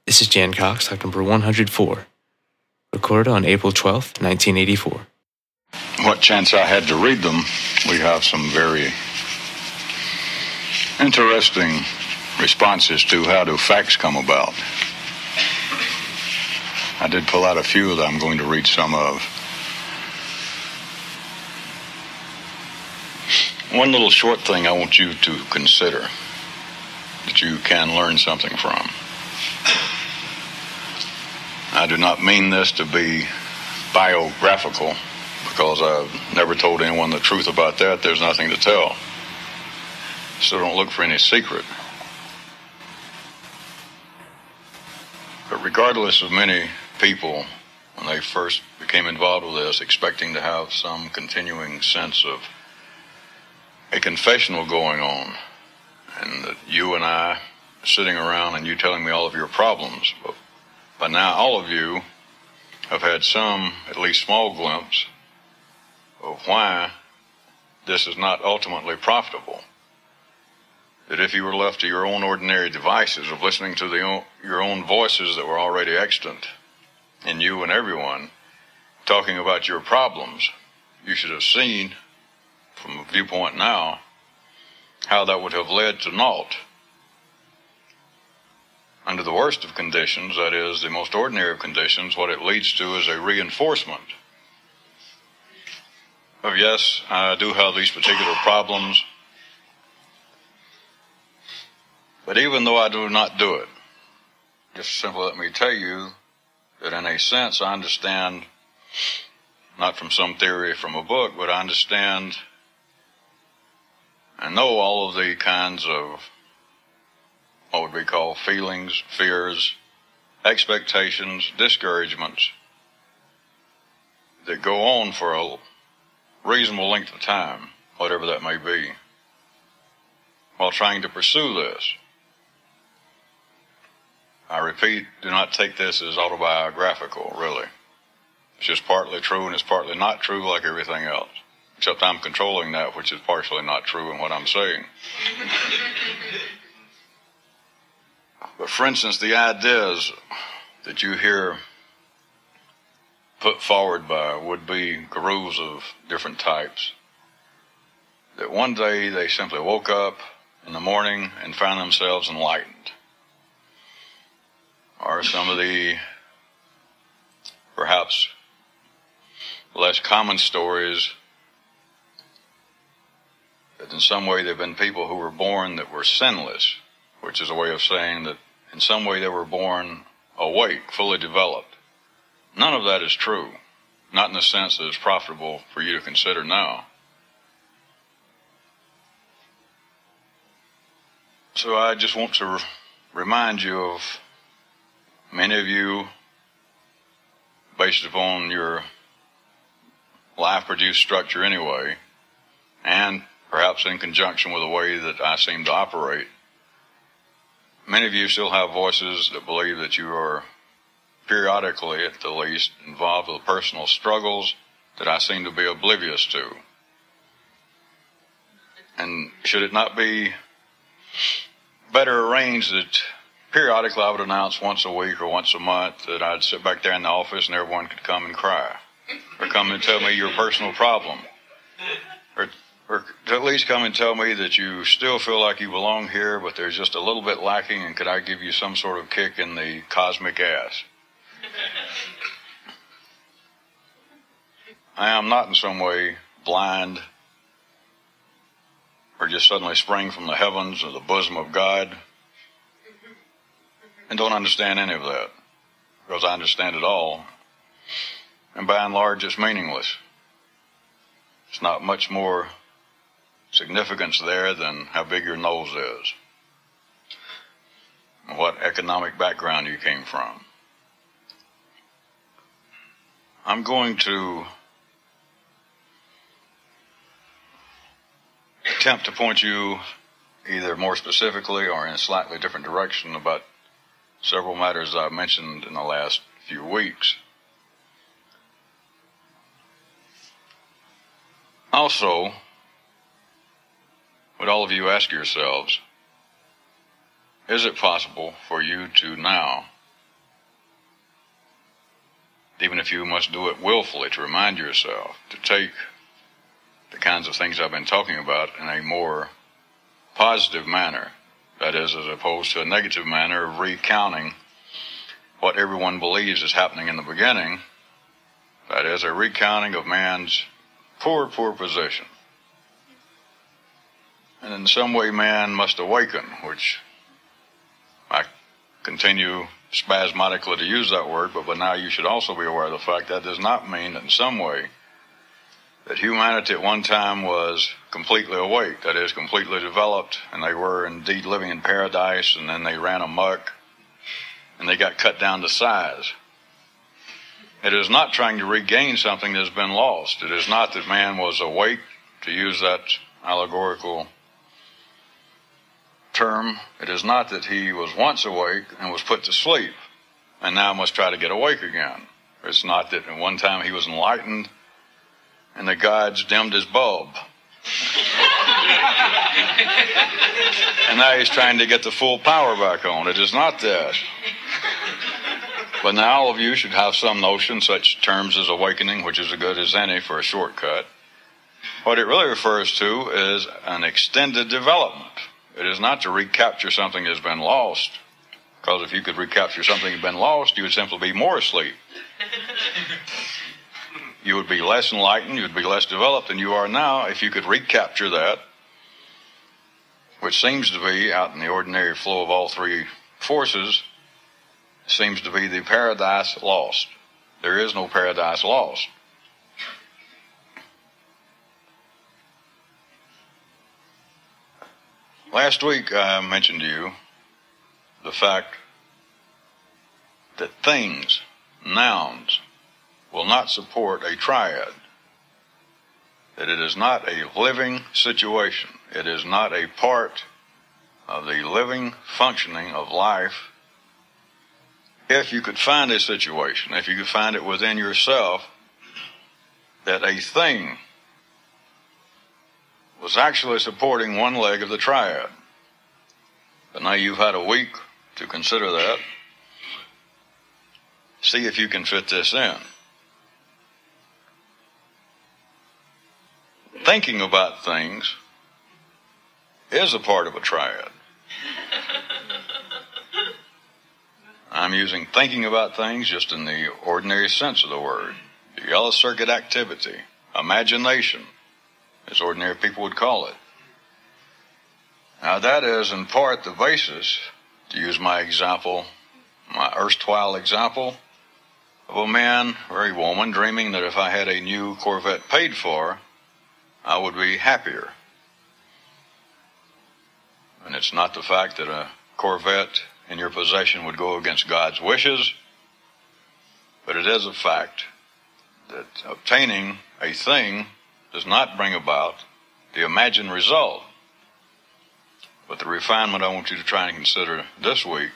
This is Jan Cox, talk number 104, recorded on April 12th, 1984. What chance I had to read them, we have some very interesting responses to how do facts come about. I did pull out a few that I'm going to read some of. One little short thing I want you to consider that you can learn something from. I do not mean this to be biographical, because I've never told anyone the truth about that. There's nothing to tell. So don't look for any secret. But regardless of many people, when they first became involved with this, expecting to have some continuing sense of a confessional going on, and that you and I are sitting around and you telling me all of your problems, but by now all of you have had some, at least small glimpse of why this is not ultimately profitable. That if you were left to your own ordinary devices of listening to your own voices that were already extant in you and everyone, talking about your problems, you should have seen, from a viewpoint now, how that would have led to naught. Under the worst of conditions, that is, the most ordinary of conditions, what it leads to is a reinforcement of, yes, I do have these particular problems, but even though I do not do it, just simply let me tell you that in a sense I understand, not from some theory from a book, but I understand and know all of the kinds of what would be called feelings, fears, expectations, discouragements that go on for a reasonable length of time, whatever that may be, while trying to pursue this. I repeat, do not take this as autobiographical, really. It's just partly true and it's partly not true, like everything else. Except I'm controlling that which is partially not true in what I'm saying. But for instance, the ideas that you hear put forward by would-be gurus of different types, that one day they simply woke up in the morning and found themselves enlightened. Or some of the perhaps less common stories that in some way there have been people who were born that were sinless, which is a way of saying that in some way they were born awake, fully developed. None of that is true, not in the sense that it's profitable for you to consider now. So I just want to remind you of many of you, based upon your life-produced structure anyway, and perhaps in conjunction with the way that I seem to operate, many of you still have voices that believe that you are periodically, at the least, involved with personal struggles that I seem to be oblivious to. And should it not be better arranged that periodically I would announce once a week or once a month that I'd sit back there in the office and everyone could come and cry, or come and tell me your personal problem, or to at least come and tell me that you still feel like you belong here, but there's just a little bit lacking, and could I give you some sort of kick in the cosmic ass? I am not in some way blind or just suddenly spring from the heavens or the bosom of God, and don't understand any of that, because I understand it all, and by and large it's meaningless. It's not much more significance there than how big your nose is, and what economic background you came from. I'm going to attempt to point you either more specifically or in a slightly different direction about several matters I've mentioned in the last few weeks. Also, would all of you ask yourselves, is it possible for you to now even if you must do it willfully, to remind yourself to take the kinds of things I've been talking about in a more positive manner. That is, as opposed to a negative manner of recounting what everyone believes is happening in the beginning. That is, a recounting of man's poor position. And in some way man must awaken, which I continue spasmodically to use that word, but now you should also be aware of the fact that does not mean that in some way that humanity at one time was completely awake, that is, completely developed, and they were indeed living in paradise, and then they ran amok, and they got cut down to size. It is not trying to regain something that has been lost. It is not that man was awake, to use that allegorical term. It is not that he was once awake and was put to sleep, and now must try to get awake again. It's not that at one time he was enlightened, and the gods dimmed his bulb. And now he's trying to get the full power back on. It is not that. But now all of you should have some notion, such terms as awakening, which is as good as any for a shortcut. What it really refers to is an extended development. It is not to recapture something that has been lost, because if you could recapture something that had been lost, you would simply be more asleep. You would be less enlightened, you would be less developed than you are now if you could recapture that, which seems to be, out in the ordinary flow of all three forces, seems to be the paradise lost. There is no paradise lost. Last week I mentioned to you the fact that things, nouns, will not support a triad, that it is not a living situation. It is not a part of the living functioning of life. If you could find a situation, if you could find it within yourself, that a thing was actually supporting one leg of the triad. But now you've had a week to consider that. See if you can fit this in. Thinking about things is a part of a triad. I'm using thinking about things just in the ordinary sense of the word. The yellow circuit activity, imagination, as ordinary people would call it. Now that is in part the basis, to use my example, my erstwhile example, of a man or a woman dreaming that if I had a new Corvette paid for, I would be happier. And it's not the fact that a Corvette in your possession would go against God's wishes, but it is a fact that obtaining a thing does not bring about the imagined result. But the refinement I want you to try and consider this week,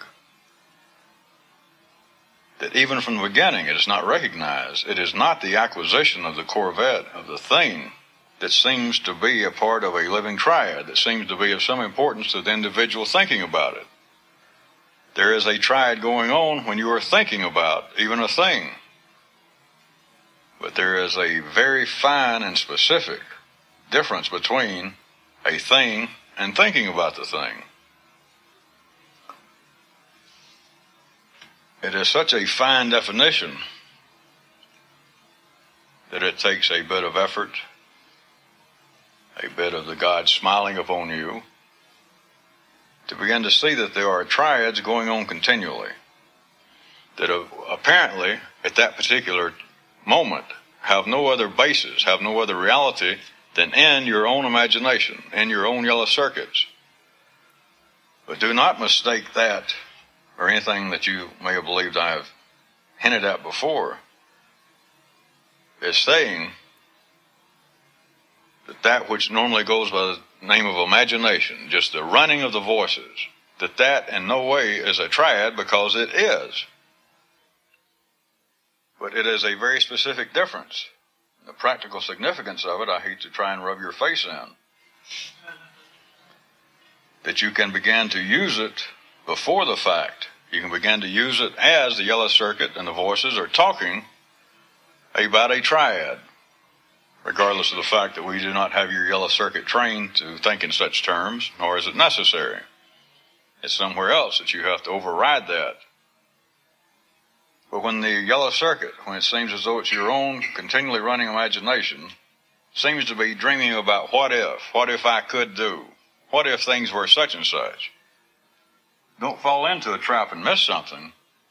that even from the beginning it is not recognized. It is not the acquisition of the Corvette, of the thing, that seems to be a part of a living triad, that seems to be of some importance to the individual thinking about it. There is a triad going on when you are thinking about even a thing. But there is a very fine and specific difference between a thing and thinking about the thing. It is such a fine definition that it takes a bit of effort, a bit of the God smiling upon you, to begin to see that there are triads going on continually, that apparently at that particular moment have no other basis, have no other reality than in your own imagination, in your own yellow circuits. But do not mistake that, or anything that you may have believed I have hinted at before, as saying that that which normally goes by the name of imagination, just the running of the voices, that in no way is a triad, because it is. But it is a very specific difference. The practical significance of it, I hate to try and rub your face in. That you can begin to use it before the fact. You can begin to use it as the yellow circuit and the voices are talking about a triad, regardless of the fact that we do not have your yellow circuit trained to think in such terms, nor is it necessary. It's somewhere else that you have to override that. But when the yellow circuit, when it seems as though it's your own continually running imagination, seems to be dreaming about what if I could do, what if things were such and such, don't fall into a trap and miss something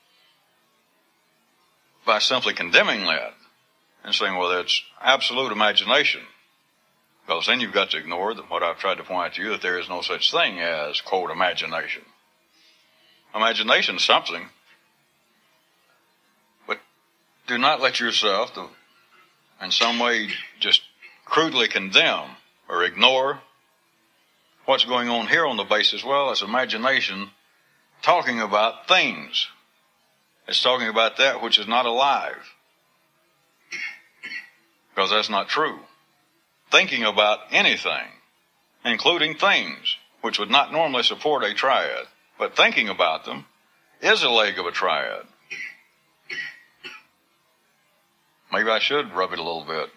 by simply condemning that and saying, well, that's absolute imagination. Because then you've got to ignore what I've tried to point out to you, that there is no such thing as, quote, imagination. Imagination is something, but do not let yourself in some way just crudely condemn or ignore what's going on here on the basis, well, it's imagination talking about things. It's talking about that which is not alive. Because that's not true. Thinking about anything, including things which would not normally support a triad, but thinking about them is a leg of a triad. Maybe I should rub it a little bit.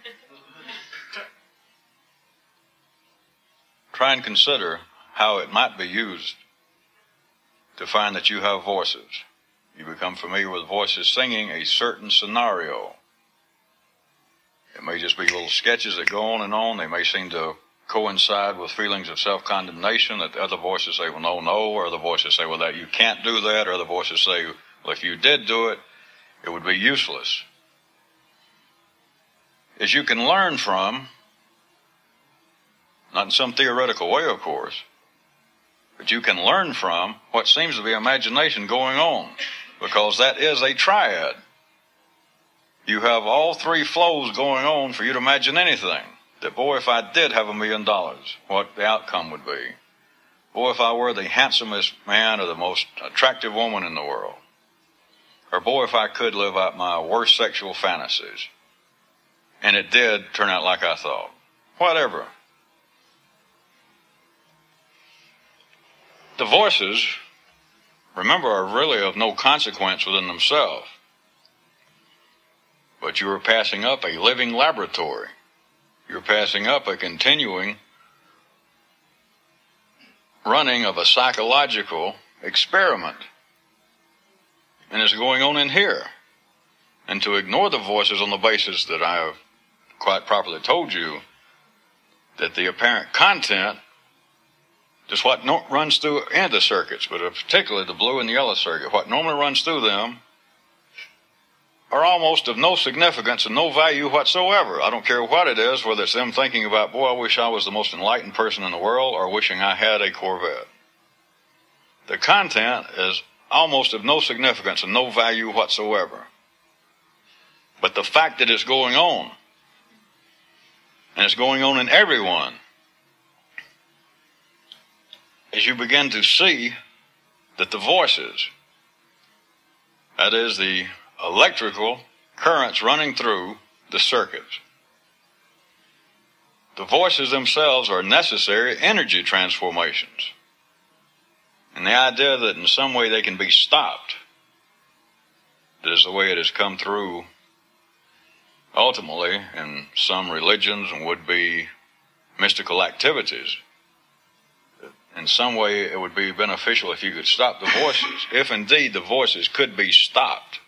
Try and consider how it might be used to find that you have voices. You become familiar with voices singing a certain scenario. It may just be little sketches that go on and on. They may seem to coincide with feelings of self-condemnation that the other voices say, well, no, or other voices say, well, that you can't do that, or other voices say, well, if you did do it, it would be useless. As you can learn from, not in some theoretical way, of course, but you can learn from what seems to be imagination going on, because that is a triad. You have all three flows going on for you to imagine anything. That, boy, if I did have $1 million, what the outcome would be. Boy, if I were the handsomest man or the most attractive woman in the world. Or, boy, if I could live out my worst sexual fantasies. And it did turn out like I thought. Whatever. The voices, remember, are really of no consequence within themselves. But you are passing up a living laboratory. You're passing up a continuing running of a psychological experiment. And it's going on in here. And to ignore the voices on the basis that I have quite properly told you, that the apparent content, just what runs through any of the circuits, but particularly the blue and the yellow circuit, what normally runs through them are almost of no significance and no value whatsoever. I don't care what it is, whether it's them thinking about, boy, I wish I was the most enlightened person in the world, or wishing I had a Corvette. The content is almost of no significance and no value whatsoever. But the fact that it's going on, and it's going on in everyone, as you begin to see that the voices, that is the electrical currents running through the circuits, the voices themselves are necessary energy transformations. And the idea that in some way they can be stopped, that is the way it has come through ultimately in some religions and would be mystical activities. In some way it would be beneficial if you could stop the voices. If indeed the voices could be stopped,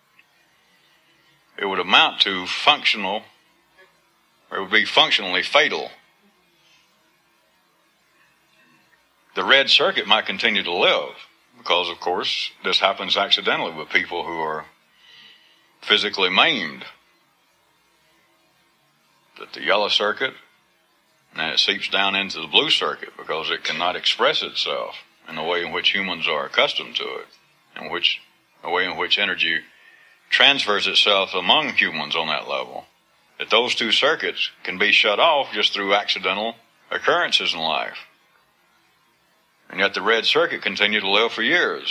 it would amount to it would be functionally fatal. The red circuit might continue to live because, of course, this happens accidentally with people who are physically maimed. That the yellow circuit, and it seeps down into the blue circuit because it cannot express itself in the way in which humans are accustomed to it, in which the way in which energy transfers itself among humans on that level, that those two circuits can be shut off just through accidental occurrences in life. And yet the red circuit continued to live for years.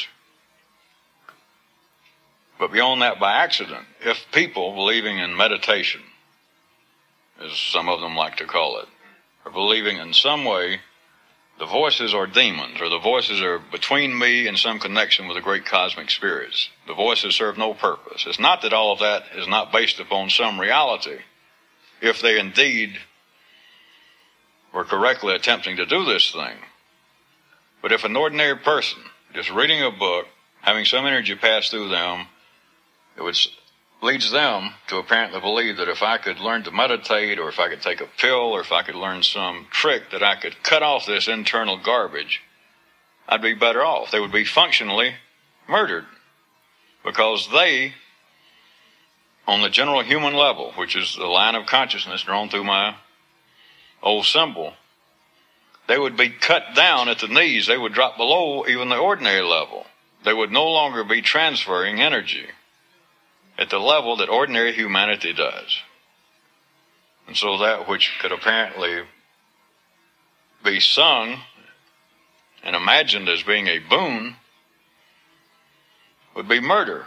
But beyond that, by accident, if people believing in meditation, as some of them like to call it, are believing in some way the voices are demons, or the voices are between me and some connection with the great cosmic spirits. The voices serve no purpose. It's not that all of that is not based upon some reality, if they indeed were correctly attempting to do this thing. But if an ordinary person, just reading a book, having some energy pass through them, leads them to apparently believe that if I could learn to meditate, or if I could take a pill, or if I could learn some trick that I could cut off this internal garbage, I'd be better off. They would be functionally murdered, because they, on the general human level, which is the line of consciousness drawn through my old symbol, they would be cut down at the knees. They would drop below even the ordinary level. They would no longer be transferring energy at the level that ordinary humanity does. And so that which could apparently be sung and imagined as being a boon would be murder.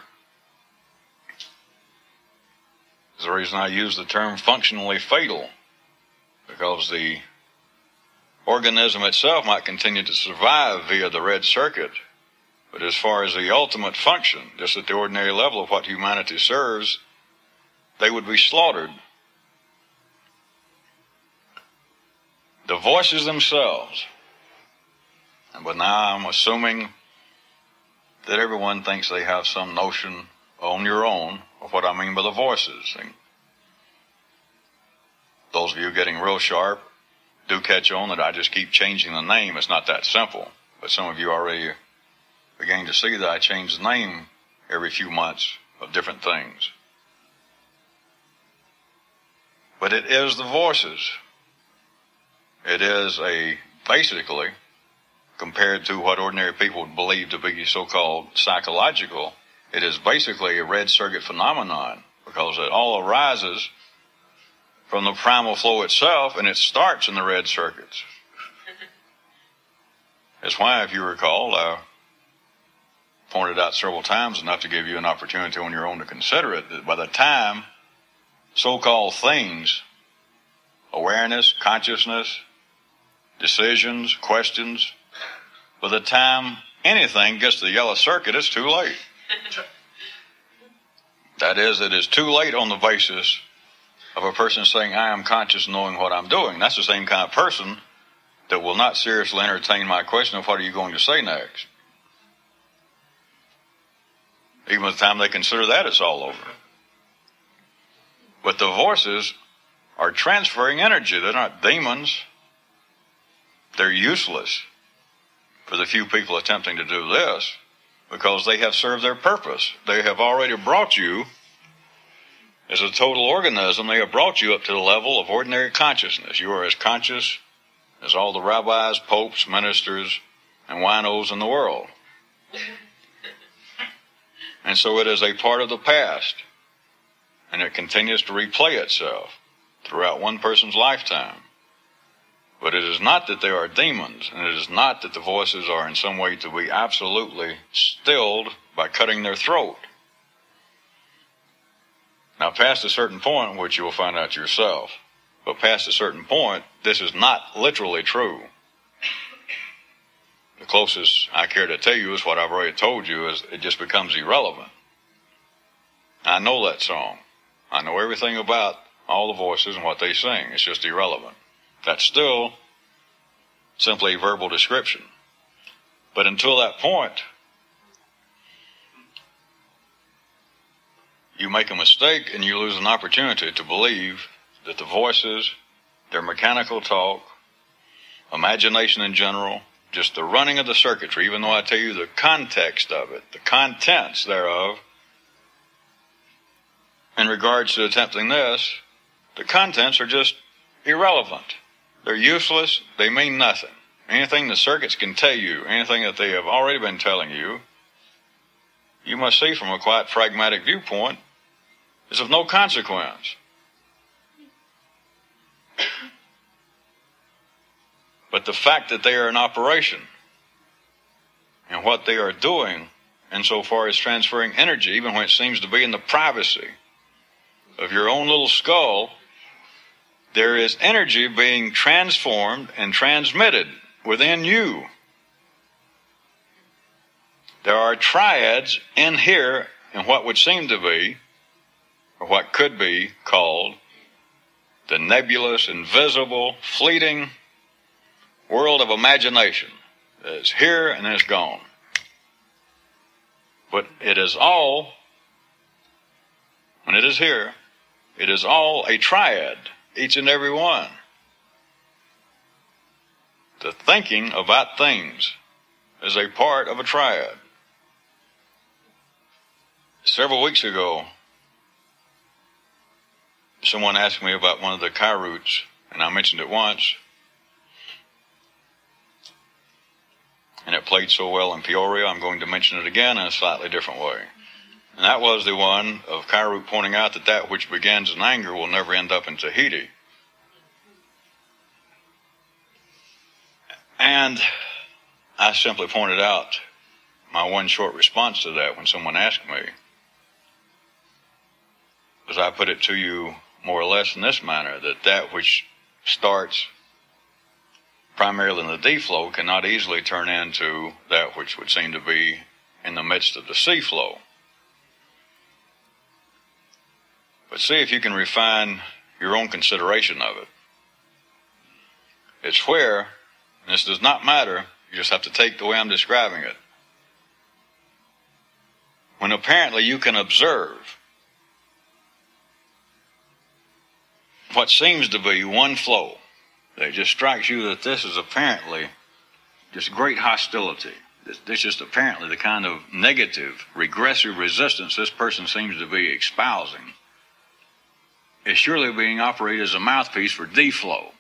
That's the reason I use the term functionally fatal, because the organism itself might continue to survive via the red circuit, but as far as the ultimate function, just at the ordinary level of what humanity serves, they would be slaughtered. The voices themselves, but now I'm assuming that everyone thinks they have some notion on your own of what I mean by the voices. And those of you getting real sharp do catch on that I just keep changing the name. It's not that simple, but some of you already beginning to see that I change the name every few months of different things. But it is the voices. It is basically, compared to what ordinary people would believe to be so-called psychological, it is basically a red circuit phenomenon, because it all arises from the primal flow itself, and it starts in the red circuits. That's why, if you recall, I pointed out several times, enough to give you an opportunity on your own to consider it, that by the time so-called things, awareness, consciousness, decisions, questions, by the time anything gets to the yellow circuit, it's too late. That is, it is too late on the basis of a person saying, I am conscious knowing what I'm doing. That's the same kind of person that will not seriously entertain my question of what are you going to say next. Even by the time they consider that, it's all over. But the voices are transferring energy. They're not demons. They're useless for the few people attempting to do this, because they have served their purpose. They have already brought you, as a total organism, they have brought you up to the level of ordinary consciousness. You are as conscious as all the rabbis, popes, ministers, and winos in the world. And so it is a part of the past, and it continues to replay itself throughout one person's lifetime. But it is not that they are demons, and it is not that the voices are in some way to be absolutely stilled by cutting their throat. Now, past a certain point, which you will find out yourself, but past a certain point, this is not literally true. The closest I care to tell you is what I've already told you, is it just becomes irrelevant. I know that song. I know everything about all the voices and what they sing. It's just irrelevant. That's still simply a verbal description. But until that point, you make a mistake and you lose an opportunity to believe that the voices, their mechanical talk, imagination in general, just the running of the circuitry, even though I tell you the context of it, the contents thereof, in regards to attempting this, the contents are just irrelevant. They're useless. They mean nothing. Anything the circuits can tell you, anything that they have already been telling you, you must see from a quite pragmatic viewpoint, is of no consequence. But the fact that they are in operation and what they are doing insofar as transferring energy, even when it seems to be in the privacy of your own little skull, there is energy being transformed and transmitted within you. There are triads in here in what would seem to be, or what could be called, the nebulous, invisible, fleeting world of imagination. It's here and then it's gone. But it is all, when it is here, it is all a triad, each and every one. The thinking about things is a part of a triad. Several weeks ago, someone asked me about one of the Chi roots, and I mentioned it once, and it played so well in Peoria, I'm going to mention it again in a slightly different way. And that was the one of Chi root pointing out that which begins in anger will never end up in Tahiti. And I simply pointed out my one short response to that when someone asked me, as I put it to you more or less in this manner, that which starts primarily in the D flow cannot easily turn into that which would seem to be in the midst of the C flow. But see if you can refine your own consideration of it. It's where, and this does not matter, you just have to take the way I'm describing it, when apparently you can observe what seems to be one flow, that just strikes you that this is apparently just great hostility. This is just apparently the kind of negative, regressive resistance this person seems to be espousing is surely being operated as a mouthpiece for D flow.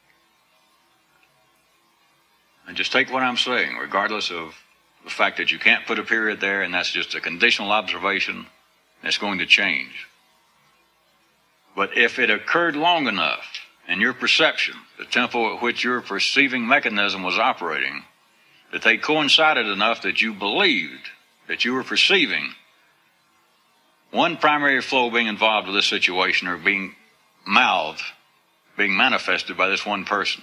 And just take what I'm saying, regardless of the fact that you can't put a period there, and that's just a conditional observation, that's going to change. But if it occurred long enough in your perception, the tempo at which your perceiving mechanism was operating, that they coincided enough that you believed that you were perceiving one primary flow being involved with this situation, or being mouthed, being manifested by this one person.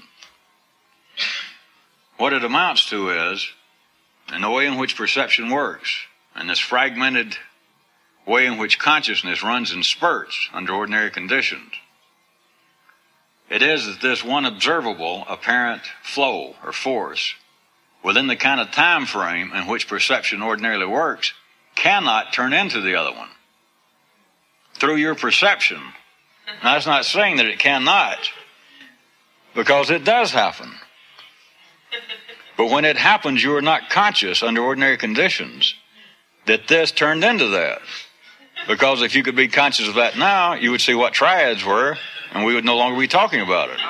What it amounts to is, in the way in which perception works, and this fragmented way in which consciousness runs in spurts under ordinary conditions, it is that this one observable apparent flow or force within the kind of time frame in which perception ordinarily works cannot turn into the other one. Through your perception. Now, that's not saying that it cannot, because it does happen. But when it happens, you are not conscious under ordinary conditions that this turned into that. Because if you could be conscious of that now, you would see what triads were, and we would no longer be talking about it.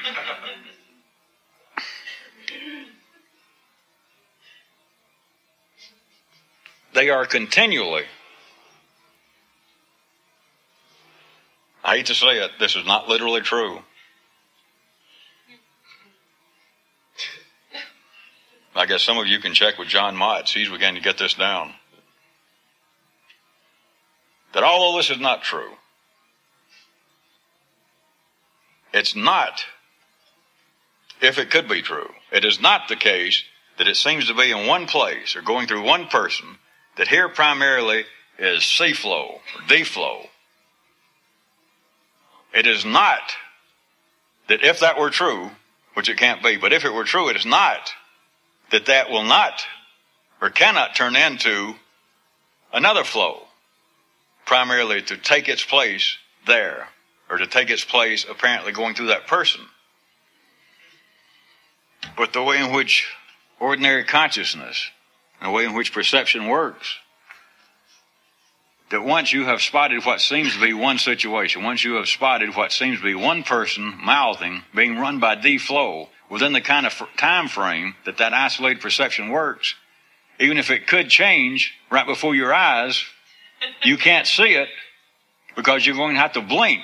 They are continually, I hate to say it, this is not literally true. I guess some of you can check with John Motts. He's beginning to get this down. That although this is not true, it's not, if it could be true, it is not the case that it seems to be in one place or going through one person, that here primarily is C flow or D flow. It is not that if that were true, which it can't be, but if it were true, it is not that will not or cannot turn into another flow, primarily to take its place there, or to take its place apparently going through that person. But the way in which ordinary consciousness, and the way in which perception works, that once you have spotted what seems to be one situation, once you have spotted what seems to be one person mouthing, being run by D flow, within the kind of time frame that isolated perception works, even if it could change right before your eyes, you can't see it because you're going to have to blink.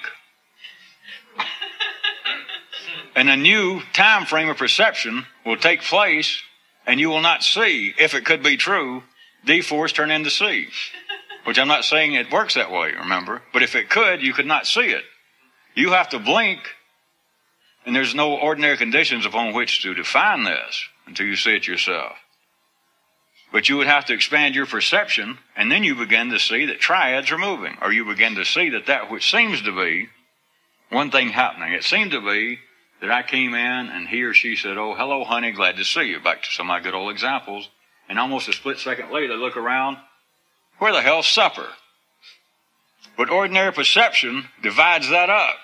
And a new time frame of perception will take place, and you will not see, if it could be true, D force turn into C. Which I'm not saying it works that way, remember? But if it could, you could not see it. You have to blink, And there's no ordinary conditions upon which to define this until you see it yourself. But you would have to expand your perception, and then you begin to see that triads are moving, or you begin to see that which seems to be one thing happening. It seemed to be that I came in and he or she said, "Oh, hello, honey, glad to see you." Back to some of my good old examples. And almost a split second later, they look around, where the hell's supper? But ordinary perception divides that up.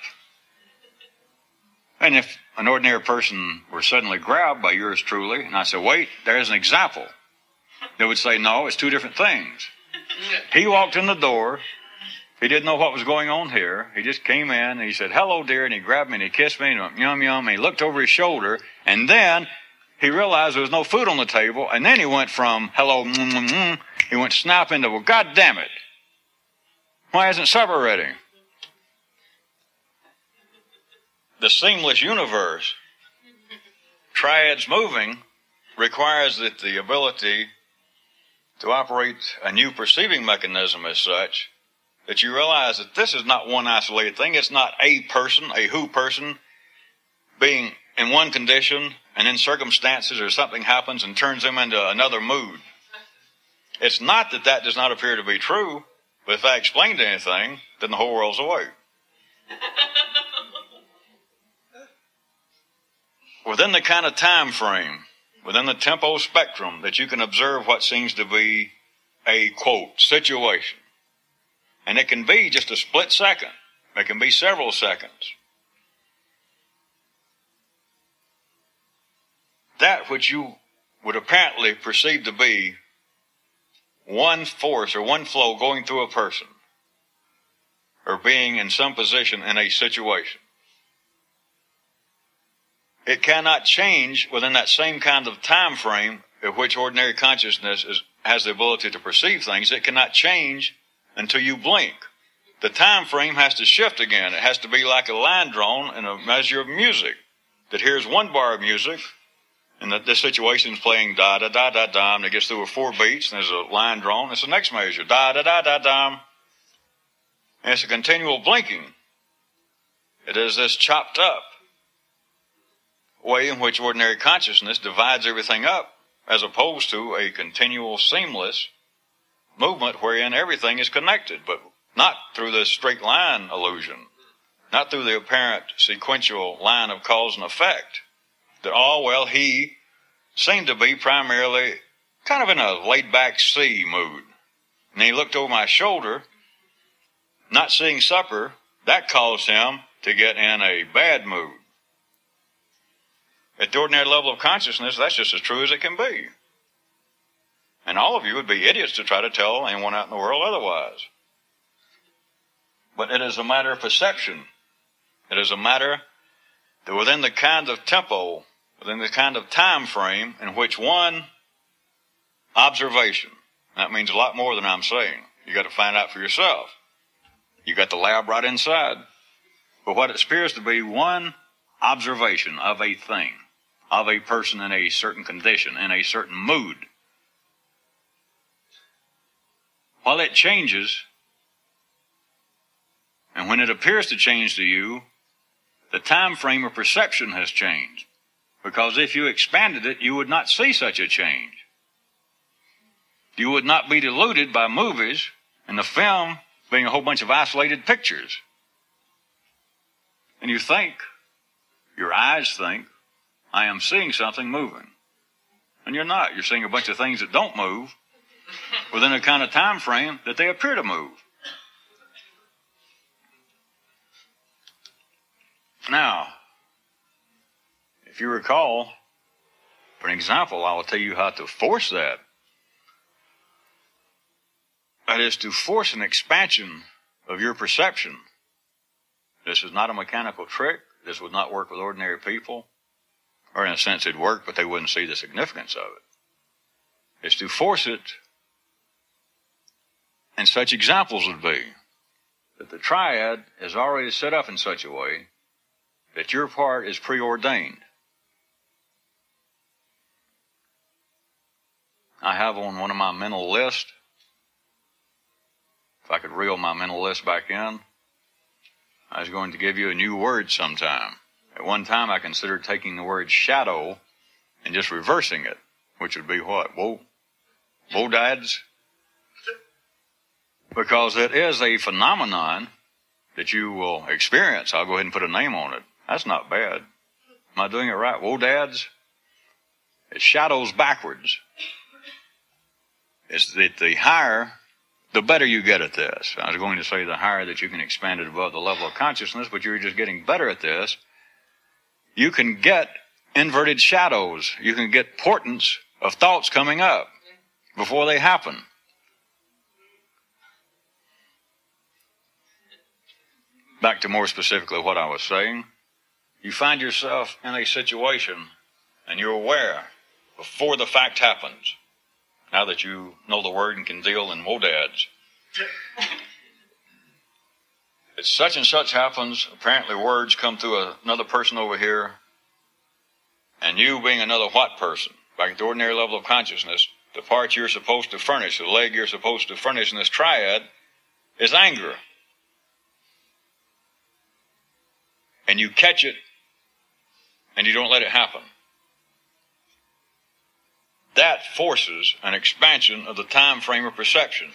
And if an ordinary person were suddenly grabbed by yours truly, and I said, "Wait, there's an example," they would say, "No, it's two different things." He walked in the door. He didn't know what was going on here. He just came in and he said, "Hello, dear," and he grabbed me and he kissed me and went, "Yum, yum," and he looked over his shoulder, and then he realized there was no food on the table, and then he went from hello, he went snap into, "Well, God damn it, why isn't supper ready?" The seamless universe, triads moving, requires that the ability to operate a new perceiving mechanism as such that you realize that this is not one isolated thing. It's not a person, a who person, being in one condition and then circumstances or something happens and turns them into another mood. It's not that does not appear to be true, but if I explained anything, then the whole world's awake. Within the kind of time frame, within the tempo spectrum, that you can observe what seems to be a, quote, situation. And it can be just a split second. It can be several seconds. That which you would apparently perceive to be one force or one flow going through a person or being in some position in a situation, it cannot change within that same kind of time frame at which ordinary consciousness has the ability to perceive things. It cannot change until you blink. The time frame has to shift again. It has to be like a line drawn in a measure of music. That here's one bar of music, and that this situation is playing da da da da da, and it gets through with 4 beats, and there's a line drawn. It's the next measure, da da da da da, and it's a continual blinking. It is this chopped up way in which ordinary consciousness divides everything up, as opposed to a continual seamless movement wherein everything is connected, but not through the straight line illusion, not through the apparent sequential line of cause and effect. That, oh, well, he seemed to be primarily kind of in a laid-back sea mood. And he looked over my shoulder, not seeing supper, that caused him to get in a bad mood. At the ordinary level of consciousness, that's just as true as it can be. And all of you would be idiots to try to tell anyone out in the world otherwise. But it is a matter of perception. It is a matter that within the kind of tempo, within the kind of time frame in which one observation, that means a lot more than I'm saying. You got to find out for yourself. You got the lab right inside. But what it appears to be one observation of a thing, of a person in a certain condition, in a certain mood, while it changes, and when it appears to change to you, the time frame of perception has changed. Because if you expanded it, you would not see such a change. You would not be deluded by movies and the film being a whole bunch of isolated pictures. And you think, your eyes think, I am seeing something moving. And you're not. You're seeing a bunch of things that don't move within a kind of time frame that they appear to move. Now, if you recall, for an example, I will tell you how to force that. That is to force an expansion of your perception. This is not a mechanical trick. This would not work with ordinary people. Or in a sense it'd work, but they wouldn't see the significance of it. It's to force it. And such examples would be that the triad is already set up in such a way that your part is preordained. I have on one of my mental lists, if I could reel my mental list back in, I was going to give you a new word sometime. At one time, I considered taking the word shadow and just reversing it, which would be what? Wodads? Because it is a phenomenon that you will experience. I'll go ahead and put a name on it. That's not bad. Am I doing it right? Wodads? It's shadows backwards. It's that the higher, the better you get at this. I was going to say the higher that you can expand it above the level of consciousness, but you're just getting better at this. You can get inverted shadows. You can get portents of thoughts coming up before they happen. Back to more specifically what I was saying. You find yourself in a situation and you're aware before the fact happens. Now that you know the word and can deal in wodads. If such and such happens, apparently words come through another person over here, and you being another what person, back at the ordinary level of consciousness, the part you're supposed to furnish, the leg you're supposed to furnish in this triad, is anger. And you catch it, and you don't let it happen. That forces an expansion of the time frame of perception.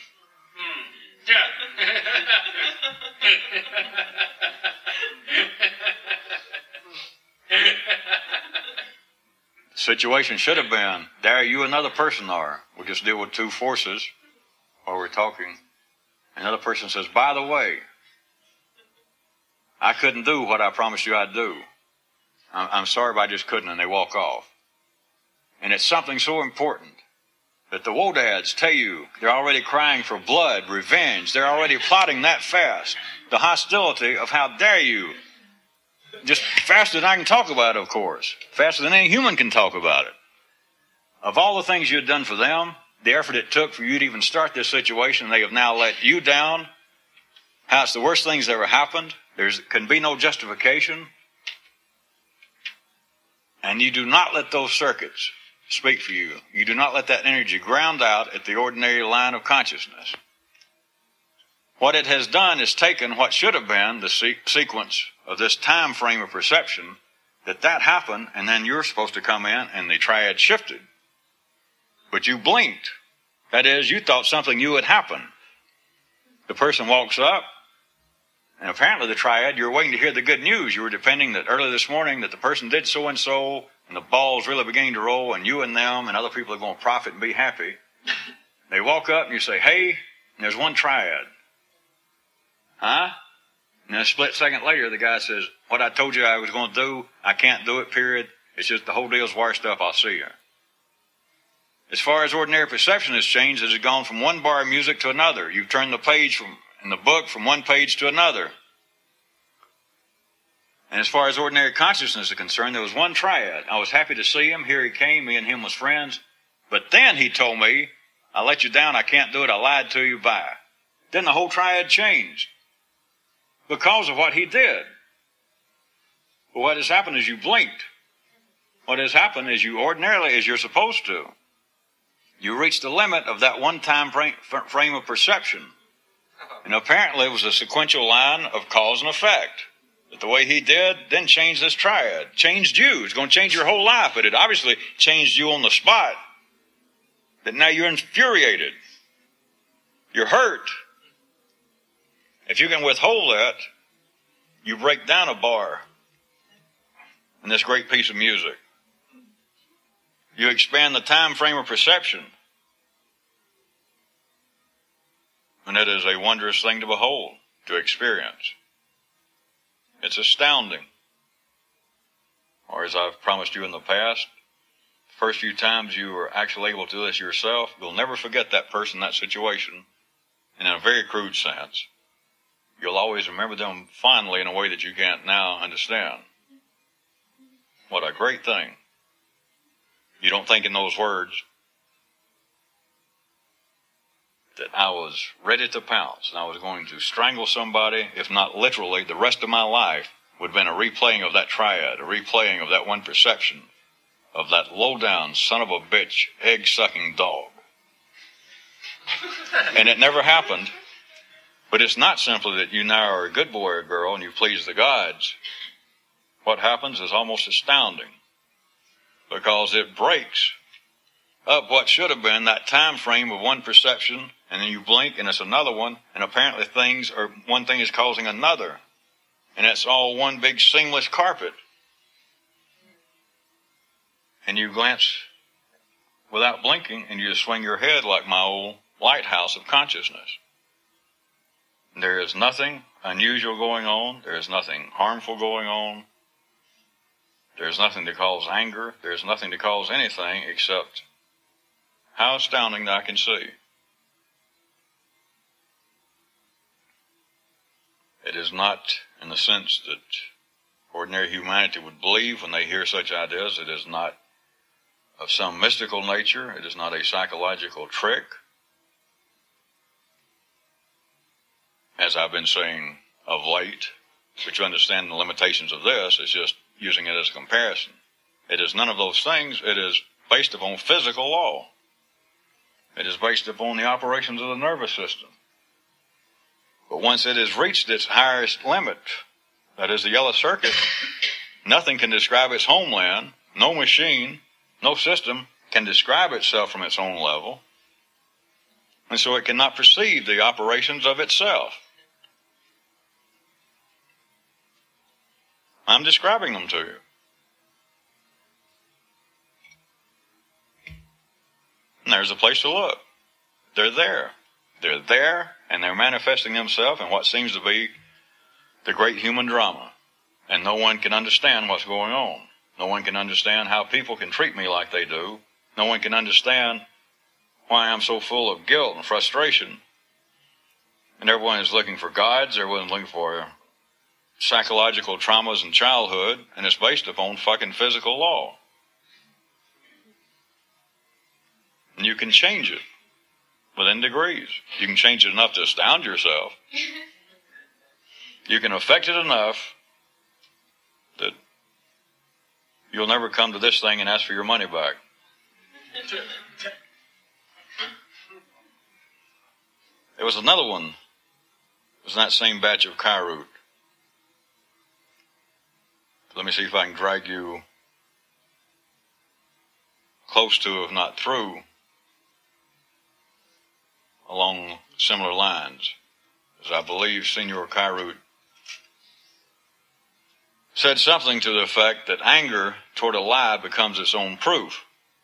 The situation should have been, there you another person are. We just deal with two forces while we're talking. Another person says, by the way, I couldn't do what I promised you I'd do. I'm sorry, but I just couldn't, and they walk off. And it's something so important that the wodads tell you they're already crying for blood, revenge. They're already plotting that fast. The hostility of how dare you. Just faster than I can talk about it, of course. Faster than any human can talk about it. Of all the things you had done for them, the effort it took for you to even start this situation, they have now let you down. How it's the worst things that ever happened. There can be no justification. And you do not let those circuits speak for you. You do not let that energy ground out at the ordinary line of consciousness. What it has done is taken what should have been the sequence of this time frame of perception, that happened, and then you're supposed to come in and the triad shifted. But you blinked. That is, you thought something new had happened. The person walks up, and apparently the triad, you're waiting to hear the good news. You were depending that early this morning that the person did so-and-so, and the ball's really beginning to roll, and you and them and other people are going to profit and be happy. They walk up and you say, hey, and there's one triad. Huh? And then a split second later, the guy says, what I told you I was going to do, I can't do it, period. It's just the whole deal's washed up, I'll see you. As far as ordinary perception has changed, it has gone from one bar of music to another. You've turned the page in the book from one page to another. And as far as ordinary consciousness is concerned, there was one triad. I was happy to see him. Here he came. Me and him was friends. But then he told me, I let you down. I can't do it. I lied to you. Bye. Then the whole triad changed because of what he did. But what has happened is you blinked. What has happened is you ordinarily, as you're supposed to, you reached the limit of that one-time frame of perception. And apparently it was a sequential line of cause and effect. That the way he did then changed this triad. Changed you. It's going to change your whole life. But it obviously changed you on the spot. That now you're infuriated. You're hurt. If you can withhold that, you break down a bar in this great piece of music. You expand the time frame of perception. And it is a wondrous thing to behold, to experience. It's astounding. Or as I've promised you in the past, the first few times you were actually able to do this yourself, you'll never forget that person, that situation, and in a very crude sense. You'll always remember them fondly in a way that you can't now understand. What a great thing. You don't think in those words that I was ready to pounce and I was going to strangle somebody, if not literally, the rest of my life would have been a replaying of that triad, a replaying of that one perception of that low-down son of a bitch, egg-sucking dog. And it never happened. But it's not simply that you now are a good boy or girl and you please the gods. what happens is almost astounding, because it breaks up what should have been that time frame of one perception, and then you blink and it's another one, and apparently one thing is causing another, and it's all one big seamless carpet. And you glance without blinking, and you just swing your head like my old lighthouse of consciousness. There is nothing unusual going on. There is nothing harmful going on. There is nothing to cause anger. There is nothing to cause anything except how astounding that I can see. It is not in the sense that ordinary humanity would believe when they hear such ideas. It is not of some mystical nature. It is not a psychological trick. As I've been saying of late, but you understand the limitations of this, it's just using it as a comparison. It is none of those things. It is based upon physical law. It is based upon the operations of the nervous system. But once it has reached its highest limit, that is the yellow circuit, nothing can describe its homeland. No machine, no system can describe itself from its own level. And so it cannot perceive the operations of itself. I'm describing them to you. And there's a place to look. They're there. They're there, and they're manifesting themselves in what seems to be the great human drama. And no one can understand what's going on. No one can understand how people can treat me like they do. No one can understand why I'm so full of guilt and frustration. And everyone is looking for gods. Everyone's looking for psychological traumas in childhood, and it's based upon fucking physical law. And you can change it within degrees. You can change it enough to astound yourself. You can affect it enough that you'll never come to this thing and ask for your money back. There was another one. It was in that same batch of Kairoot. Let me see if I can drag you close to, if not through, along similar lines. As I believe Senor Kairoot said something to the effect that anger toward a lie becomes its own proof.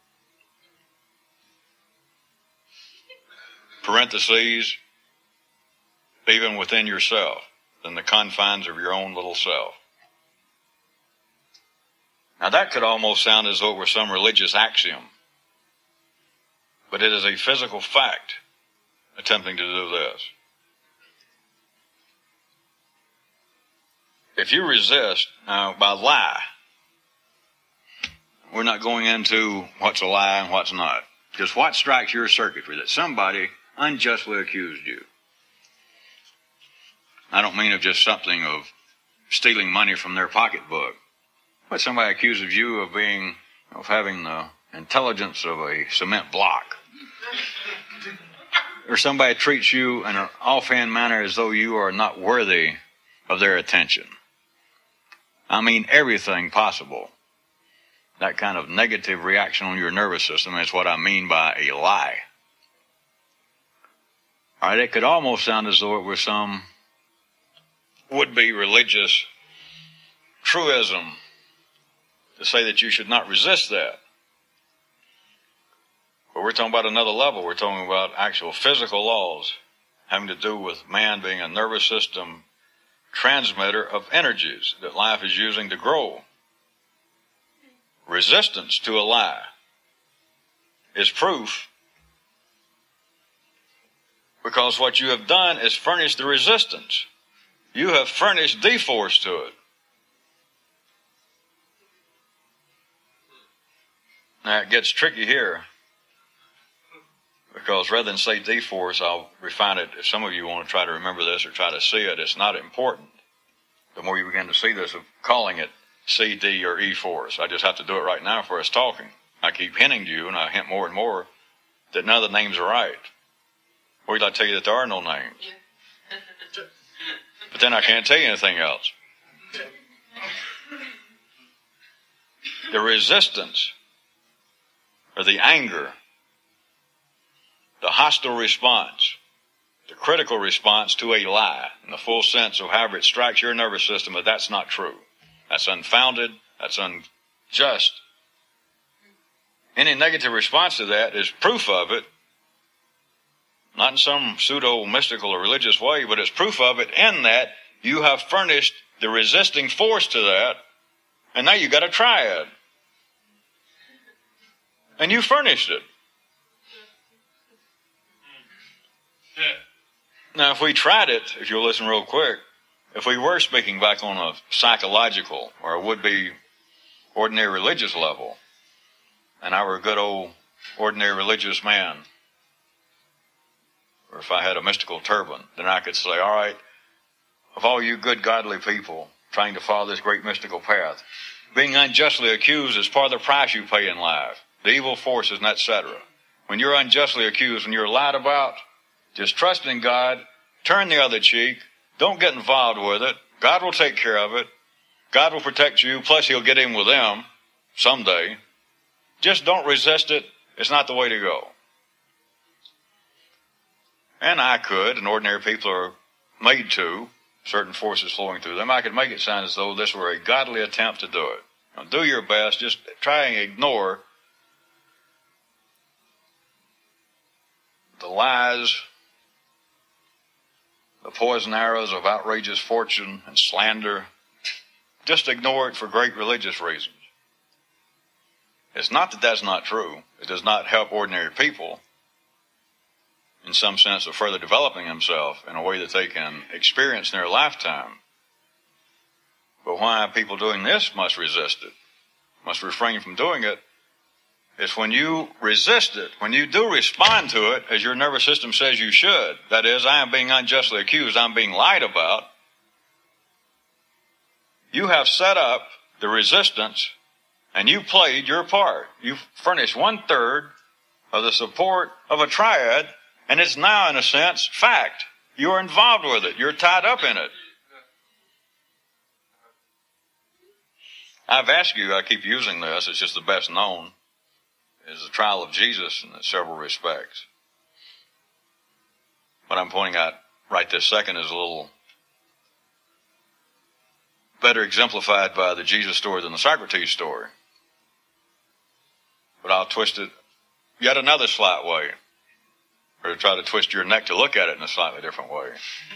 Parentheses, even within yourself, in the confines of your own little self. Now that could almost sound as though it were some religious axiom, but it is a physical fact attempting to do this. If you resist, now by lie, we're not going into what's a lie and what's not. Just what strikes your circuitry that somebody unjustly accused you. I don't mean of just something of stealing money from their pocketbook. But somebody accuses you of having the intelligence of a cement block. Or somebody treats you in an offhand manner as though you are not worthy of their attention. I mean everything possible. That kind of negative reaction on your nervous system is what I mean by a lie. All right, it could almost sound as though it were some would-be religious truism to say that you should not resist that. But we're talking about another level. We're talking about actual physical laws having to do with man being a nervous system transmitter of energies that life is using to grow. Resistance to a lie is proof, because what you have done is furnish the resistance. You have furnished the force to it. Now it gets tricky here, because rather than say D-force, I'll refine it. If some of you want to try to remember this or try to see it, it's not important. The more you begin to see this, of calling it C, D, or E force. I just have to do it right now for us talking. I keep hinting to you, and I hint more and more, that none of the names are right. Or did I tell you that there are no names? But then I can't tell you anything else. the resistance or the anger, the hostile response, the critical response to a lie in the full sense of however it strikes your nervous system, that that's not true. That's unfounded. That's unjust. Any negative response to that is proof of it, not in some pseudo-mystical or religious way, but it's proof of it in that you have furnished the resisting force to that, and now you got a triad. And you furnished it. Now, if we tried it, if you'll listen real quick, if we were speaking back on a psychological or a would-be ordinary religious level, and I were a good old ordinary religious man, or if I had a mystical turban, then I could say, all right, of all you good godly people trying to follow this great mystical path, being unjustly accused is part of the price you pay in life, the evil forces and etc. When you're unjustly accused, when you're lied about, just trust in God, turn the other cheek, don't get involved with it. God will take care of it. God will protect you, plus he'll get in with them someday. Just don't resist it. It's not the way to go. And I could, and ordinary people are made to, certain forces flowing through them, I could make it sound as though this were a godly attempt to do it. Now, do your best. Just try and ignore the lies, the poison arrows of outrageous fortune and slander. Just ignore it for great religious reasons. It's not that that's not true. It does not help ordinary people in some sense of further developing themselves in a way that they can experience in their lifetime. But why people doing this must resist it, must refrain from doing it, is when you resist it, when you do respond to it as your nervous system says you should, that is, I am being unjustly accused, I'm being lied about, you have set up the resistance and you played your part. You furnished 1/3 of the support of a triad, and it's now, in a sense, fact. You're involved with it. You're tied up in it. I've asked you, I keep using this, it's just the best known, is the trial of Jesus in several respects. What I'm pointing out right this second is a little better exemplified by the Jesus story than the Socrates story. But I'll twist it yet another slight way, or to try to twist your neck to look at it in a slightly different way.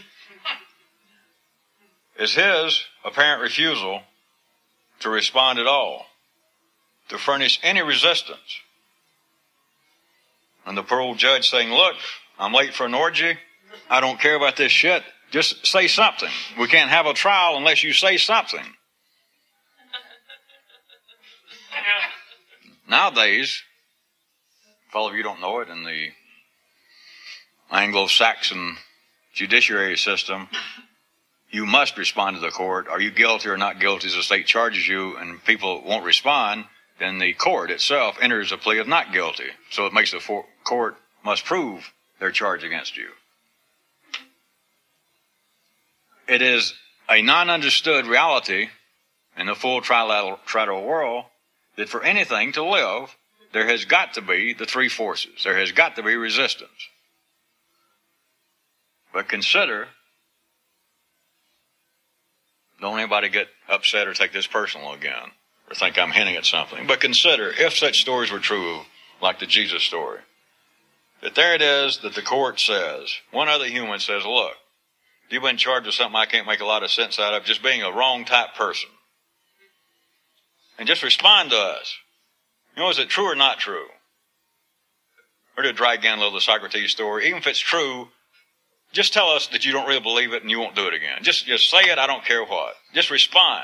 Is his apparent refusal to respond at all, to furnish any resistance. And the parole judge saying, look, I'm late for an orgy. I don't care about this shit. Just say something. We can't have a trial unless you say something. Nowadays, if all of you don't know it, in the Anglo-Saxon judiciary system, you must respond to the court. Are you guilty or not guilty? As the state charges you and people won't respond, then the court itself enters a plea of not guilty. So it makes the court must prove their charge against you. It is a non-understood reality in the full trilateral world that for anything to live, there has got to be the three forces. There has got to be resistance. But consider, don't anybody get upset or take this personal again, or think I'm hinting at something. But consider, if such stories were true, like the Jesus story, that there it is that the court says, one other human says, look, you've been charged with something I can't make a lot of sense out of, just being a wrong type person. And just respond to us. You know, is it true or not true? Or to drag down a little of the Socrates story, even if it's true, just tell us that you don't really believe it and you won't do it again. Just say it, I don't care what. Just respond.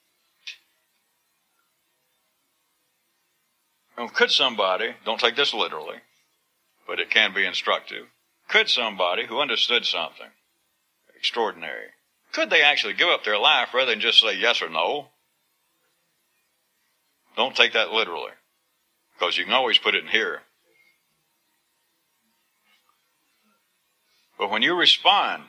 Now, could somebody, don't take this literally, but it can be instructive, could somebody who understood something extraordinary, could they actually give up their life rather than just say yes or no? Don't take that literally, because you can always put it in here. But when you respond,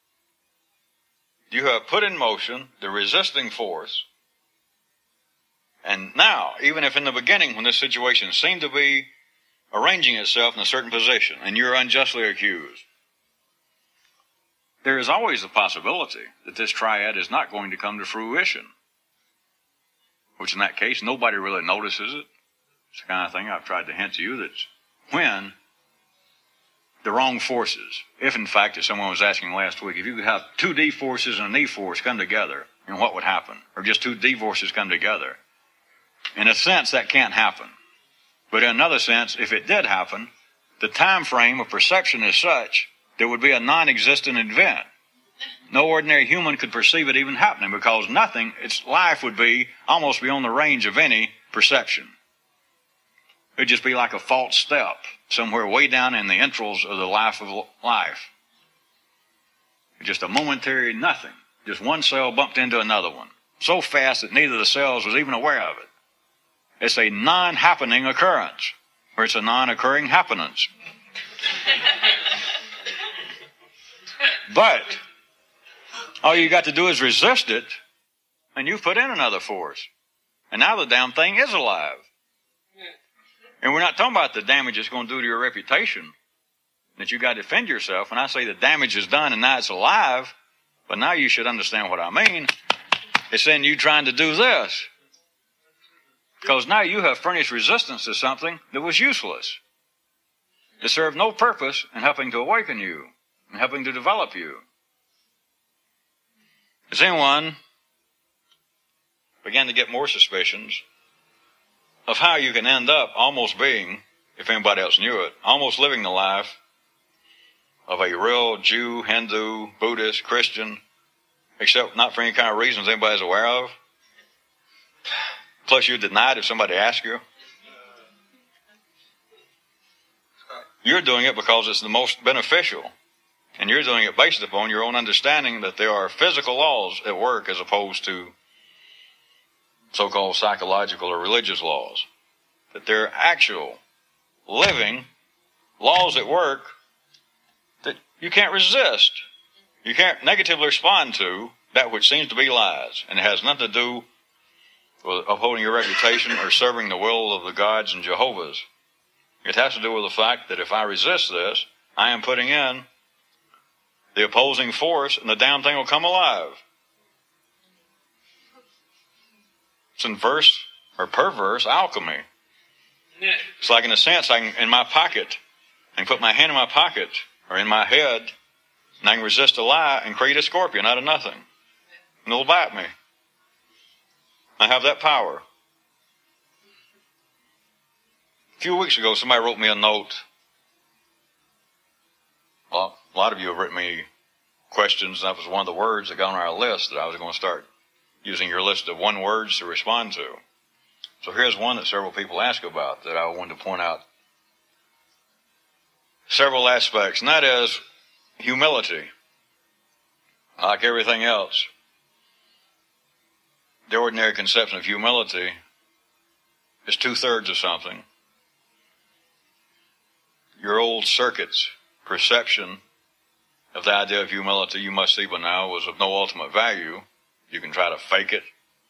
you have put in motion the resisting force And now, even if in the beginning when this situation seemed to be arranging itself in a certain position and you're unjustly accused, there is always the possibility that this triad is not going to come to fruition, which in that case nobody really notices it. It's the kind of thing I've tried to hint to you, that's when the wrong forces, if in fact, as someone was asking last week, if you could have two D forces and an E force come together, and what would happen? Or just two D forces come together? In a sense, that can't happen. But in another sense, if it did happen, the time frame of perception is such that it would be a non-existent event. No ordinary human could perceive it even happening, because nothing, its life would be almost beyond the range of any perception. It would just be like a false step somewhere way down in the entrails of the life of life. Just a momentary nothing. Just one cell bumped into another one, so fast that neither of the cells was even aware of it. It's a non-happening occurrence, or it's a non-occurring happenance. But all you got to do is resist it, and you've put in another force. And now the damn thing is alive. And we're not talking about the damage it's going to do to your reputation, that you got to defend yourself. When I say the damage is done and now it's alive, but now you should understand what I mean. It's in you trying to do this. Because now you have furnished resistance to something that was useless. It served no purpose in helping to awaken you and helping to develop you. Has anyone began to get more suspicions of how you can end up almost being, if anybody else knew it, almost living the life of a real Jew, Hindu, Buddhist, Christian, except not for any kind of reasons anybody's aware of? Plus you deny it if somebody asks you. You're doing it because it's the most beneficial. And you're doing it based upon your own understanding that there are physical laws at work as opposed to so-called psychological or religious laws. That there are actual, living laws at work that you can't resist. You can't negatively respond to that which seems to be lies. And it has nothing to do with upholding your reputation or serving the will of the gods and Jehovah's. It has to do with the fact that if I resist this, I am putting in the opposing force, and the damn thing will come alive. It's inverse or perverse alchemy. It's like, in a sense, I can, in my pocket, I can put my hand in my pocket or in my head, and I can resist a lie and create a scorpion out of nothing. And it'll bite me. I have that power. A few weeks ago, somebody wrote me a note. Well, a lot of you have written me questions, and that was one of the words that got on our list that I was going to start using your list of one words to respond to. So here's one that several people ask about that I wanted to point out several aspects, and that is humility. Like everything else, the ordinary conception of humility is 2/3 of something. Your old circuit's perception of the idea of humility, you must see by now, was of no ultimate value. You can try to fake it.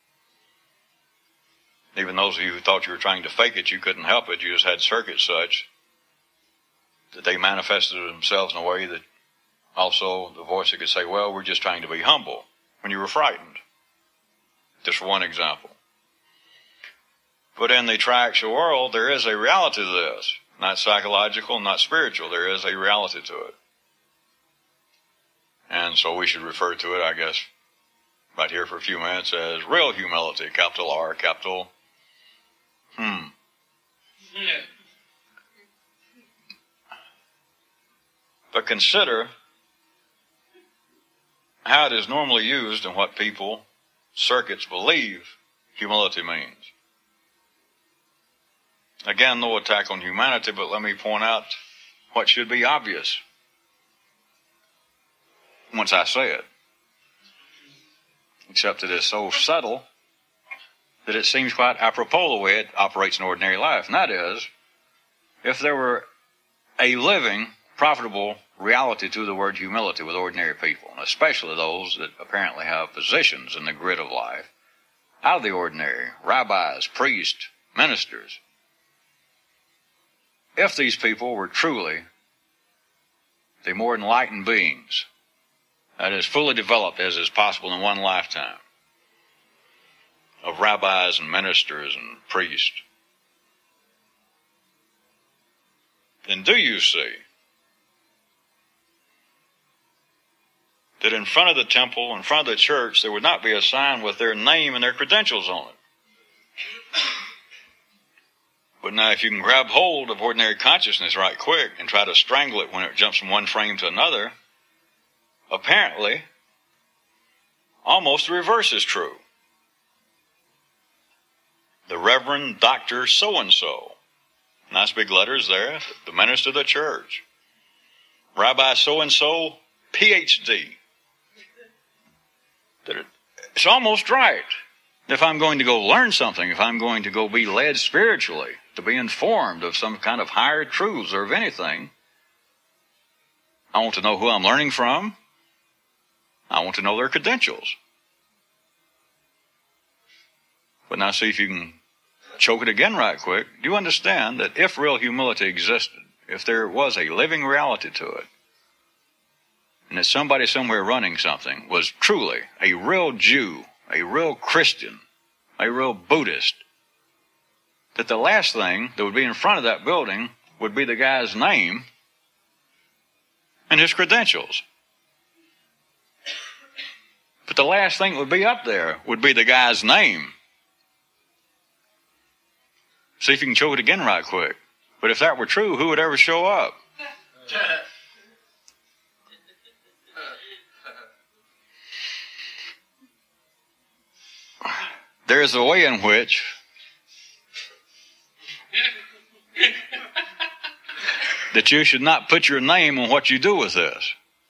Even those of you who thought you were trying to fake it, you couldn't help it. You just had circuits such that they manifested themselves in a way that also the voice that could say, well, we're just trying to be humble, when you were frightened. Just for one example. But in the triaxial world, there is a reality to this. Not psychological, not spiritual. There is a reality to it. And so we should refer to it, I guess, right here for a few minutes as real humility, capital R, capital But consider how it is normally used and what people, circuits, believe humility means. Again, no attack on humanity, but let me point out what should be obvious once I say it. Except that it's so subtle that it seems quite apropos the way it operates in ordinary life. And that is, if there were a living, profitable reality to the word humility with ordinary people, and especially those that apparently have positions in the grid of life, out of the ordinary, rabbis, priests, ministers. If these people were truly the more enlightened beings, that is, fully developed as is possible in one lifetime, of rabbis and ministers and priests, then do you see that in front of the temple, in front of the church, there would not be a sign with their name and their credentials on it? But now if you can grab hold of ordinary consciousness right quick and try to strangle it when it jumps from one frame to another, apparently, almost the reverse is true. The Reverend Dr. So-and-so. Nice big letters there. The minister of the church. Rabbi so-and-so, PhD. It's almost right. If I'm going to go learn something, if I'm going to go be led spiritually, to be informed of some kind of higher truths or of anything, I want to know who I'm learning from. I want to know their credentials. But now see if you can choke it again right quick. Do you understand that if real humility existed, if there was a living reality to it, and that somebody somewhere running something was truly a real Jew, a real Christian, a real Buddhist, that the last thing that would be in front of that building would be the guy's name and his credentials. But the last thing that would be up there would be the guy's name. See if you can choke it again right quick. But if that were true, who would ever show up? There is a way in which that you should not put your name on what you do with this.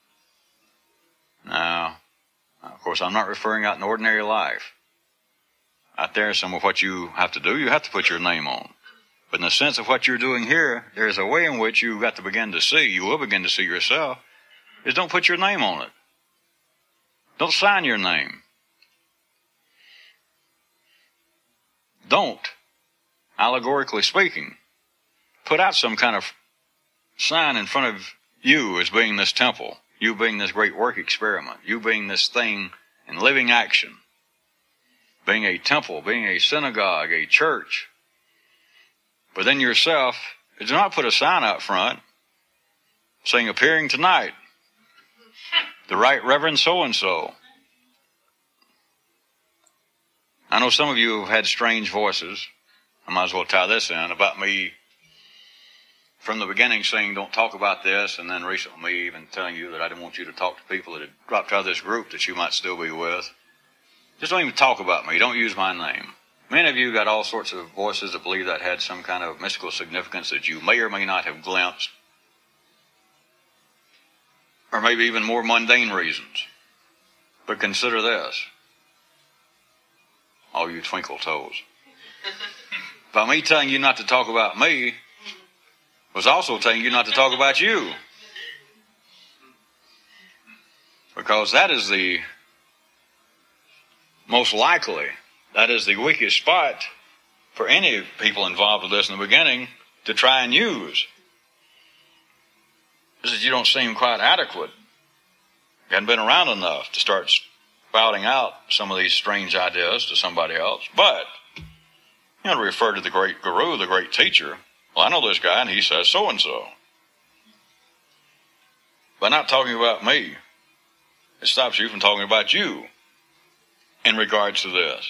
Now, of course, I'm not referring out in ordinary life. Out there, some of what you have to do, you have to put your name on. But in the sense of what you're doing here, there's a way in which you've got to begin to see, you will begin to see yourself, is don't put your name on it. Don't sign your name. Don't, allegorically speaking, put out some kind of sign in front of you as being this temple, you being this great work experiment, you being this thing in living action, being a temple, being a synagogue, a church. But then yourself, do not put a sign out front saying, appearing tonight, the Right Reverend so-and-so. I know some of you have had strange voices. I might as well tie this in about me from the beginning saying don't talk about this, and then recently me even telling you that I didn't want you to talk to people that had dropped out of this group that you might still be with. Just don't even talk about me. Don't use my name. Many of you got all sorts of voices that believe that had some kind of mystical significance that you may or may not have glimpsed, or maybe even more mundane reasons. But consider this, all you twinkle toes. By me telling you not to talk about me was also telling you not to talk about you. Because that is the most likely, that is the weakest spot for any people involved with this in the beginning to try and use. Is that you don't seem quite adequate. You hadn't been around enough to start spouting out some of these strange ideas to somebody else. But, you know, to refer to the great guru, the great teacher, well, I know this guy and he says so-and-so. By not talking about me, it stops you from talking about you in regards to this.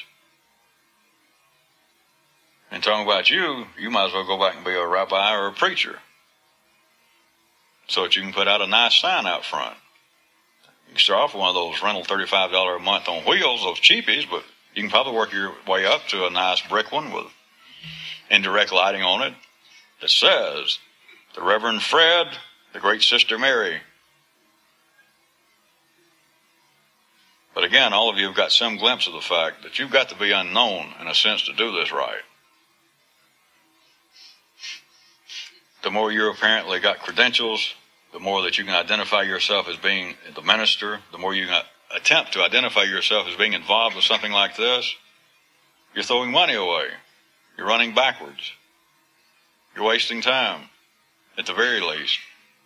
And talking about you, you might as well go back and be a rabbi or a preacher so that you can put out a nice sign out front. You can start off with one of those rental $35 a month on wheels, those cheapies, but you can probably work your way up to a nice brick one with indirect lighting on it that says, the Reverend Fred, the great Sister Mary. But again, all of you have got some glimpse of the fact that you've got to be unknown in a sense to do this right. The more you apparently got credentials, the more that you can identify yourself as being the minister, the more you can attempt to identify yourself as being involved with something like this, You're throwing money away. You're running backwards. You're wasting time, at the very least.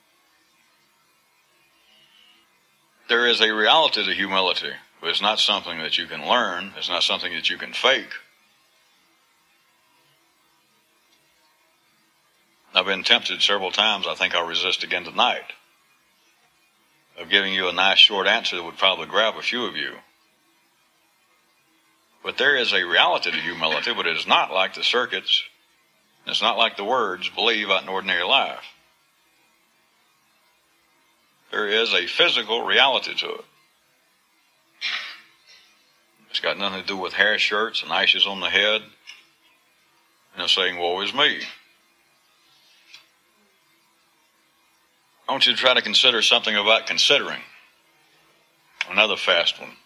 There is a reality to humility, but it's not something that you can learn. It's not something that you can fake. I've been tempted several times, I think I'll resist again tonight, of giving you a nice short answer that would probably grab a few of you. But there is a reality to humility, but it is not like the circuits, it's not like the words believe out in ordinary life. There is a physical reality to it. It's got nothing to do with hair shirts and ashes on the head and saying, woe is me. I want you to try to consider something about considering. Another fast one.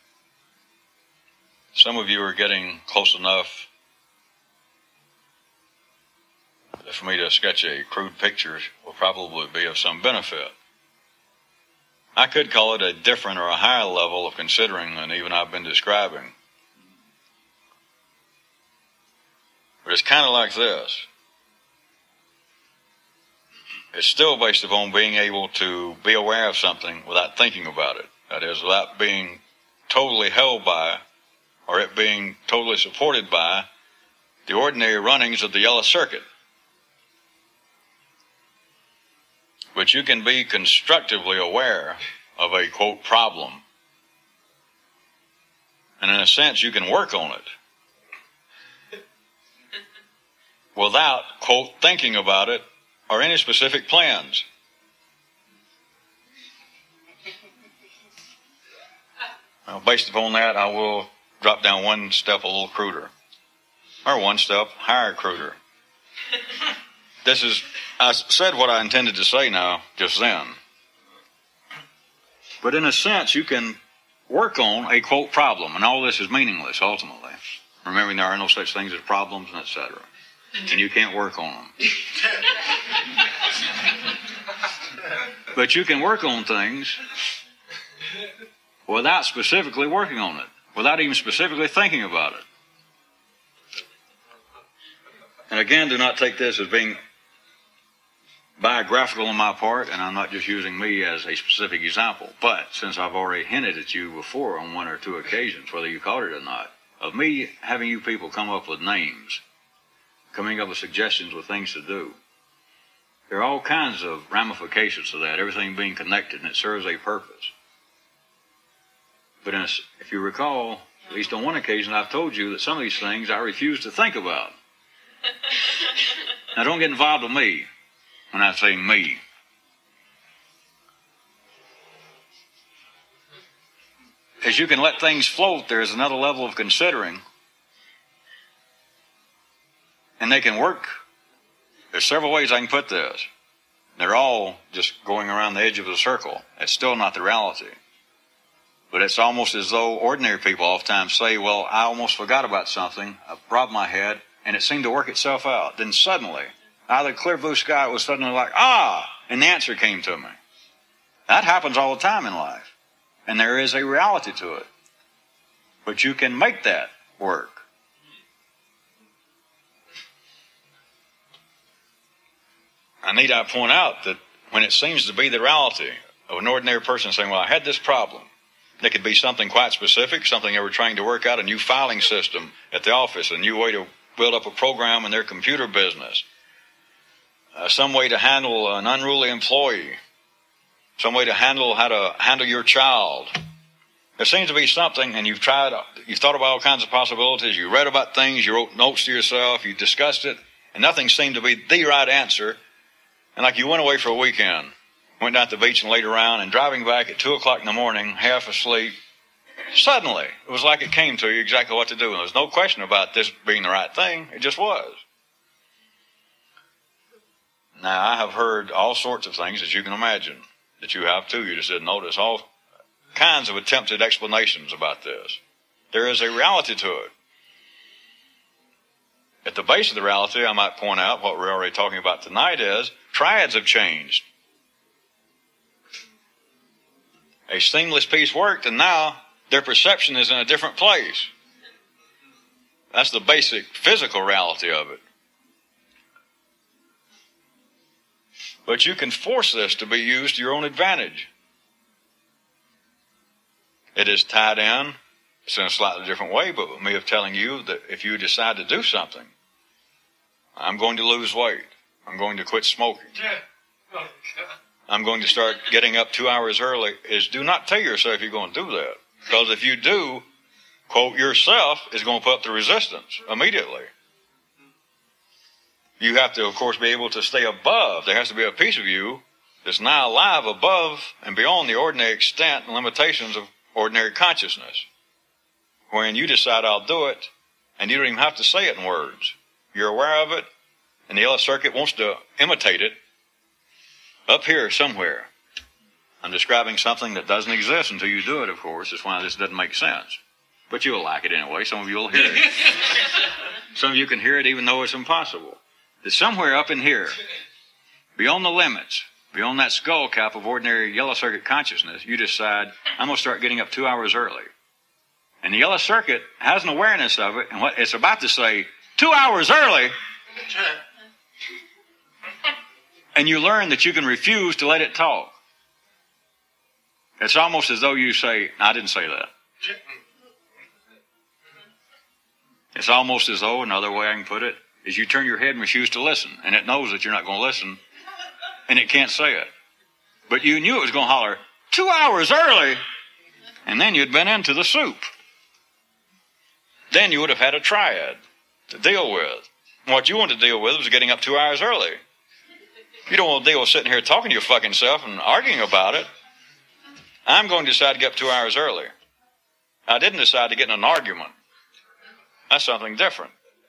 Some of you are getting close enough that for me to sketch a crude picture will probably be of some benefit. I could call it a different or a higher level of considering than even I've been describing. But it's kind of like this. It's still based upon being able to be aware of something without thinking about it. That is, without being totally held by, or it being totally supported by, the ordinary runnings of the yellow circuit. But you can be constructively aware of a, quote, problem. And in a sense, you can work on it without, quote, thinking about it or any specific plans. Now, based upon that, I will drop down one step a little cruder, or one step higher cruder. I said what I intended to say now, just then. But in a sense, you can work on a, quote, problem, and all this is meaningless, ultimately. Remembering there are no such things as problems, and etc. And you can't work on them. But you can work on things without specifically working on it, without even specifically thinking about it. And again, do not take this as being biographical on my part, and I'm not just using me as a specific example. But since I've already hinted at you before on one or two occasions, whether you caught it or not, of me having you people come up with names, coming up with suggestions with things to do. There are all kinds of ramifications to that, everything being connected, and it serves a purpose. But if you recall, at least on one occasion, I've told you that some of these things I refuse to think about. Now, don't get involved with me when I say me. As you can let things float, there's another level of considering. And they can work. There's several ways I can put this. They're all just going around the edge of the circle. It's still not the reality. But it's almost as though ordinary people oftentimes say, well, I almost forgot about something. I robbed my head, and it seemed to work itself out. Then suddenly, out of the clear blue sky, it was suddenly like, and the answer came to me. That happens all the time in life. And there is a reality to it. But you can make that work. Need I point out that when it seems to be the reality of an ordinary person saying, well, I had this problem. It could be something quite specific, something they were trying to work out, a new filing system at the office, a new way to build up a program in their computer business, some way to handle an unruly employee, some way to handle how to handle your child. There seems to be something, and you've thought about all kinds of possibilities, you read about things, you wrote notes to yourself, you discussed it, and nothing seemed to be the right answer. And like you went away for a weekend, went down to the beach and laid around, and driving back at 2 o'clock in the morning, half asleep, suddenly, it was like it came to you exactly what to do. And there was no question about this being the right thing. It just was. Now, I have heard all sorts of things that you can imagine, that you have too. You just didn't notice all kinds of attempted explanations about this. There is a reality to it. At the base of the reality, I might point out what we're already talking about tonight is triads have changed. A seamless piece worked, and now their perception is in a different place. That's the basic physical reality of it. But you can force this to be used to your own advantage. It is tied in. It's in a slightly different way, but with me of telling you that if you decide to do something, I'm going to lose weight. I'm going to quit smoking. I'm going to start getting up 2 hours early, is do not tell yourself you're going to do that. Because if you do, quote, yourself is going to put up the resistance immediately. You have to, of course, be able to stay above. There has to be a piece of you that's now alive above and beyond the ordinary extent and limitations of ordinary consciousness. When you decide I'll do it, and you don't even have to say it in words. You're aware of it, and the yellow circuit wants to imitate it up here somewhere. I'm describing something that doesn't exist until you do it, of course. That's why this doesn't make sense. But you'll like it anyway. Some of you will hear it. Some of you can hear it even though it's impossible. It's somewhere up in here, beyond the limits, beyond that skull cap of ordinary yellow circuit consciousness, you decide, I'm going to start getting up 2 hours early. And the yellow circuit has an awareness of it, and what it's about to say, 2 hours early, and you learn that you can refuse to let it talk. It's almost as though you say, I didn't say that. It's almost as though, another way I can put it, is you turn your head and refuse to listen, and it knows that you're not going to listen, and it can't say it. But you knew it was going to holler, 2 hours early, and then you'd been into the soup. Then you would have had a triad to deal with. And what you wanted to deal with was getting up 2 hours early. You don't want to deal with sitting here talking to your fucking self and arguing about it. I'm going to decide to get up 2 hours early. I didn't decide to get in an argument. That's something different.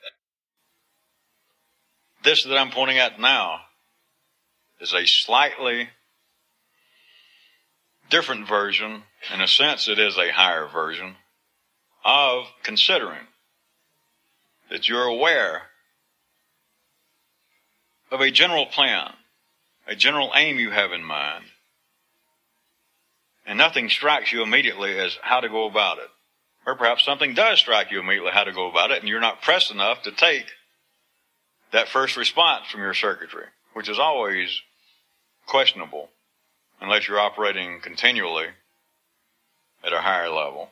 This that I'm pointing at now is a slightly different version. In a sense, it is a higher version of considering that you're aware of a general plan, a general aim you have in mind, and nothing strikes you immediately as how to go about it. Or perhaps something does strike you immediately how to go about it, and you're not pressed enough to take that first response from your circuitry, which is always questionable unless you're operating continually at a higher level.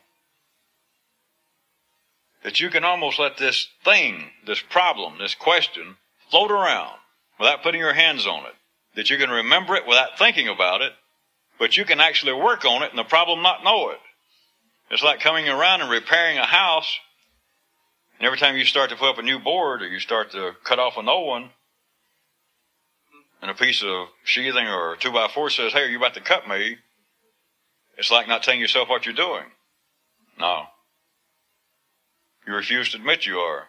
That you can almost let this thing, this problem, this question, float around without putting your hands on it. That you can remember it without thinking about it, but you can actually work on it and the problem not know it. It's like coming around and repairing a house, and every time you start to put up a new board or you start to cut off an old one, and a piece of sheathing or a 2x4 says, hey, are you about to cut me? It's like not telling yourself what you're doing. No. You refuse to admit you are.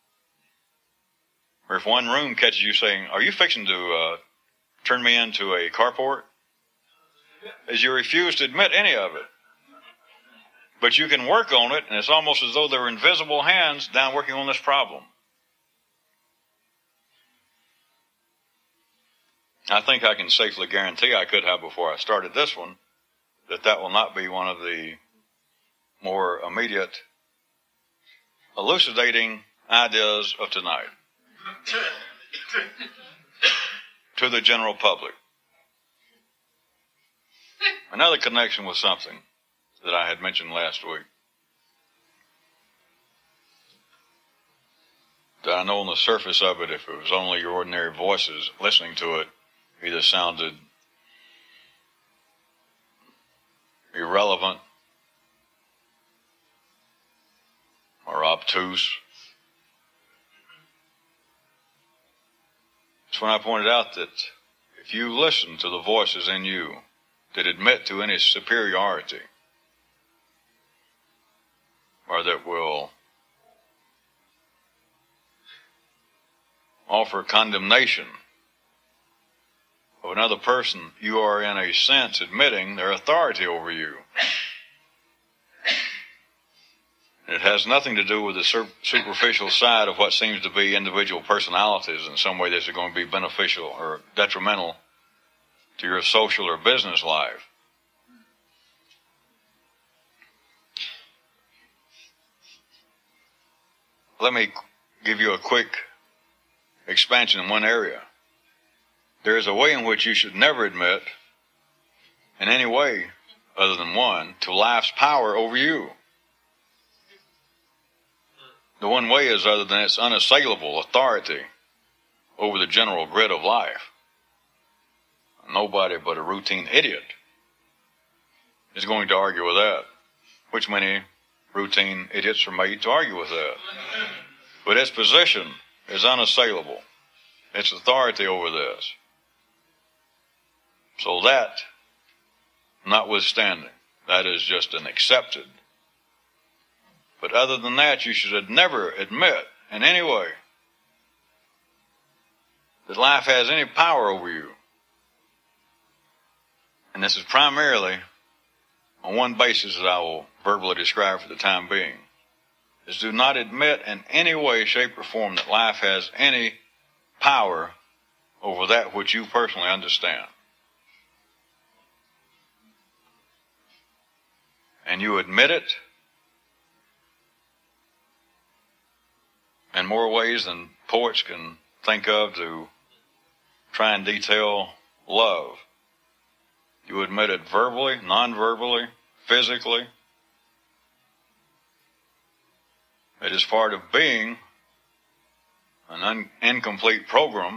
Or if one room catches you saying, are you fixing to turn me into a carport? As you refuse to admit any of it. But you can work on it, and it's almost as though there are invisible hands down working on this problem. I think I can safely guarantee I could have before I started this one, that will not be one of the more immediate elucidating ideas of tonight to the general public. Another connection with something that I had mentioned last week. That I know on the surface of it, if it was only your ordinary voices listening to it, either sounded irrelevant or obtuse. It's when I pointed out that if you listen to the voices in you that admit to any superiority or that will offer condemnation of another person, you are in a sense admitting their authority over you. It has nothing to do with the superficial side of what seems to be individual personalities in some way that's going to be beneficial or detrimental to your social or business life. let me give you a quick expansion in one area. There is a way in which you should never admit, in any way other than one, to life's power over you. The one way is other than its unassailable authority over the general grid of life. Nobody but a routine idiot is going to argue with that, which many routine idiots are made to argue with that. But its position is unassailable, its authority over this. So that, notwithstanding, that is just an accepted. But other than that, you should never admit in any way that life has any power over you. And this is primarily on one basis that I will verbally describe for the time being, is do not admit in any way, shape, or form that life has any power over that which you personally understand. And you admit it in more ways than poets can think of to try and detail love. You admit it verbally, non-verbally, physically. It is part of being an incomplete program.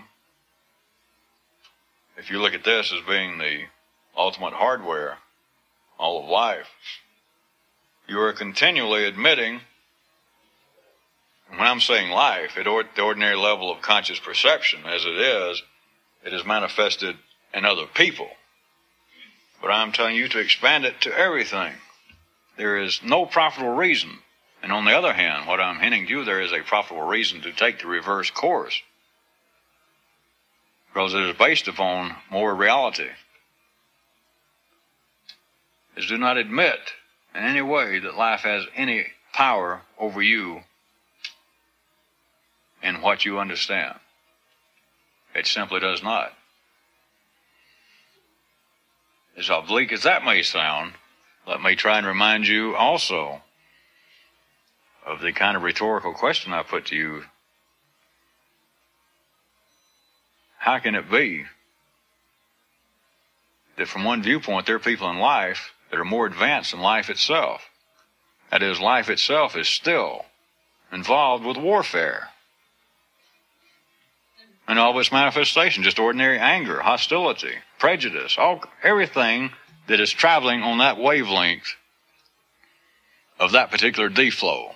If you look at this as being the ultimate hardware, all of life, you are continually admitting, when I'm saying life, at the ordinary level of conscious perception as it is manifested in other people. But I'm telling you to expand it to everything. There is no profitable reason. And on the other hand, what I'm hinting to you, there is a profitable reason to take the reverse course. Because it is based upon more reality. Is do not admit in any way that life has any power over you in what you understand. It simply does not. As oblique as that may sound, let me try and remind you also of the kind of rhetorical question I put to you. How can it be that from one viewpoint there are people in life that are more advanced than life itself? That is, life itself is still involved with warfare. And all of its manifestations, just ordinary anger, hostility, prejudice, everything that is traveling on that wavelength of that particular D-flow.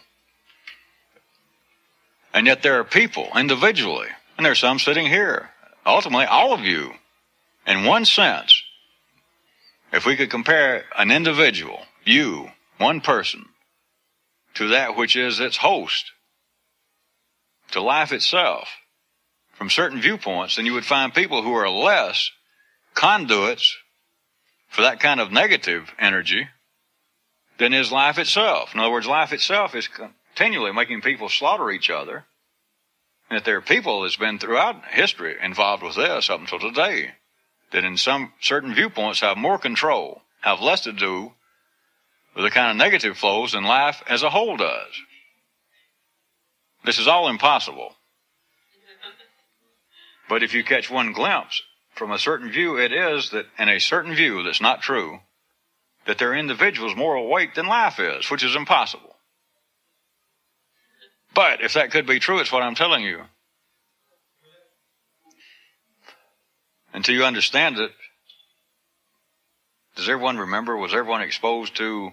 And yet there are people individually, and there are some sitting here, ultimately all of you, in one sense, if we could compare an individual, you, one person, to that which is its host, to life itself, from certain viewpoints, then you would find people who are less conduits for that kind of negative energy than is life itself. In other words, life itself is continually making people slaughter each other. And that there are people that's been throughout history involved with this up until today that in some certain viewpoints have more control, have less to do with the kind of negative flows than life as a whole does. This is all impossible. But if you catch one glimpse from a certain view, it is that in a certain view that's not true, that there are individuals more awake than life is, which is impossible. But if that could be true, it's what I'm telling you. Until you understand it, does everyone remember, was everyone exposed to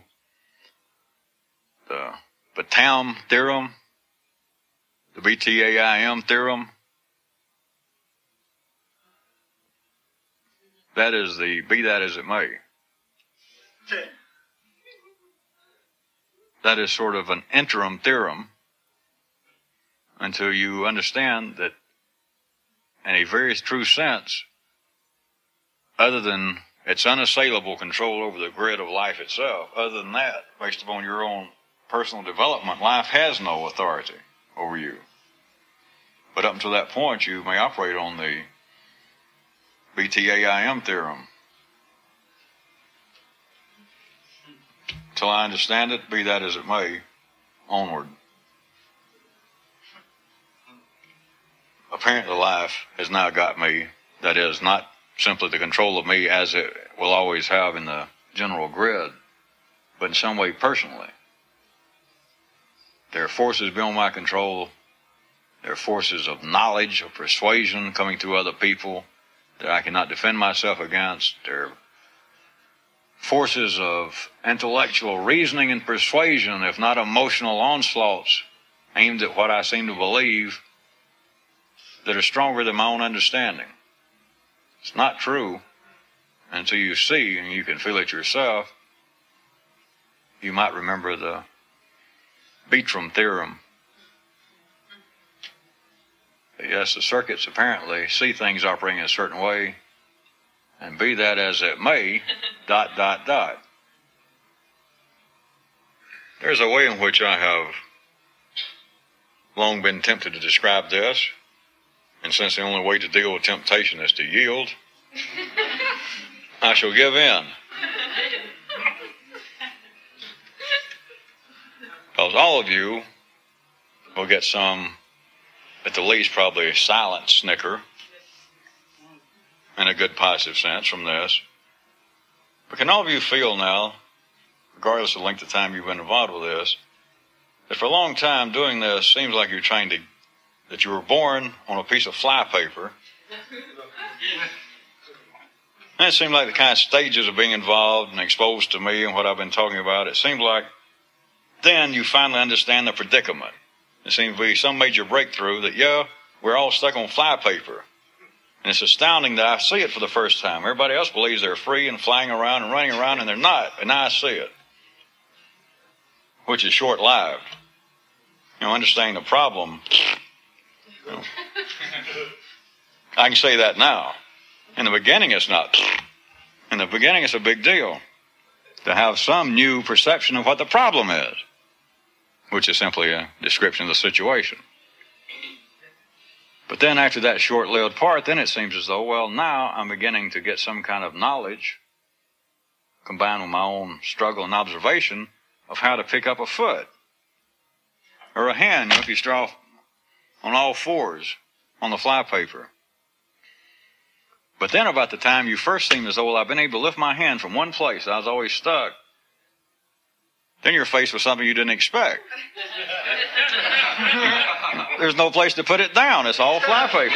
the Batam theorem, the BTAIM theorem? That is the, be that as it may. That is sort of an interim theorem until you understand that in a very true sense, other than its unassailable control over the grid of life itself, other than that, based upon your own personal development, life has no authority over you. But up until that point, you may operate on the BTAIM theorem. Till I understand it, be that as it may, onward. apparently life has now got me, that is, not simply the control of me as it will always have in the general grid, but in some way personally. There are forces beyond my control. There are forces of knowledge, of persuasion coming through other people that I cannot defend myself against. There are forces of intellectual reasoning and persuasion, if not emotional onslaughts, aimed at what I seem to believe, that are stronger than my own understanding. It's not true until you see and you can feel it yourself. You might remember the Beecham theorem. Yes, the circuits apparently see things operating a certain way, and be that as it may, ... There's a way in which I have long been tempted to describe this, and since the only way to deal with temptation is to yield, I shall give in. Because all of you will get some, at the least probably a silent snicker, in a good positive sense from this. But can all of you feel now, regardless of the length of time you've been involved with this, that for a long time doing this seems like you're trying to, that you were born on a piece of flypaper. And it seemed like the kind of stages of being involved and exposed to me and what I've been talking about, it seemed like then you finally understand the predicament. It seems to be some major breakthrough that, yeah, we're all stuck on flypaper. And it's astounding that I see it for the first time. Everybody else believes they're free and flying around and running around, and they're not. And now I see it, which is short-lived. Understanding the problem, I can say that now. In the beginning, it's not. In the beginning, it's a big deal to have some new perception of what the problem is, which is simply a description of the situation. But then after that short-lived part, then it seems as though, well, now I'm beginning to get some kind of knowledge combined with my own struggle and observation of how to pick up a foot or a hand, if you straw on all fours on the flypaper. But then about the time you first seem as though, well, I've been able to lift my hand from one place, I was always stuck, then you're faced with something you didn't expect. There's no place to put it down. It's all flypaper.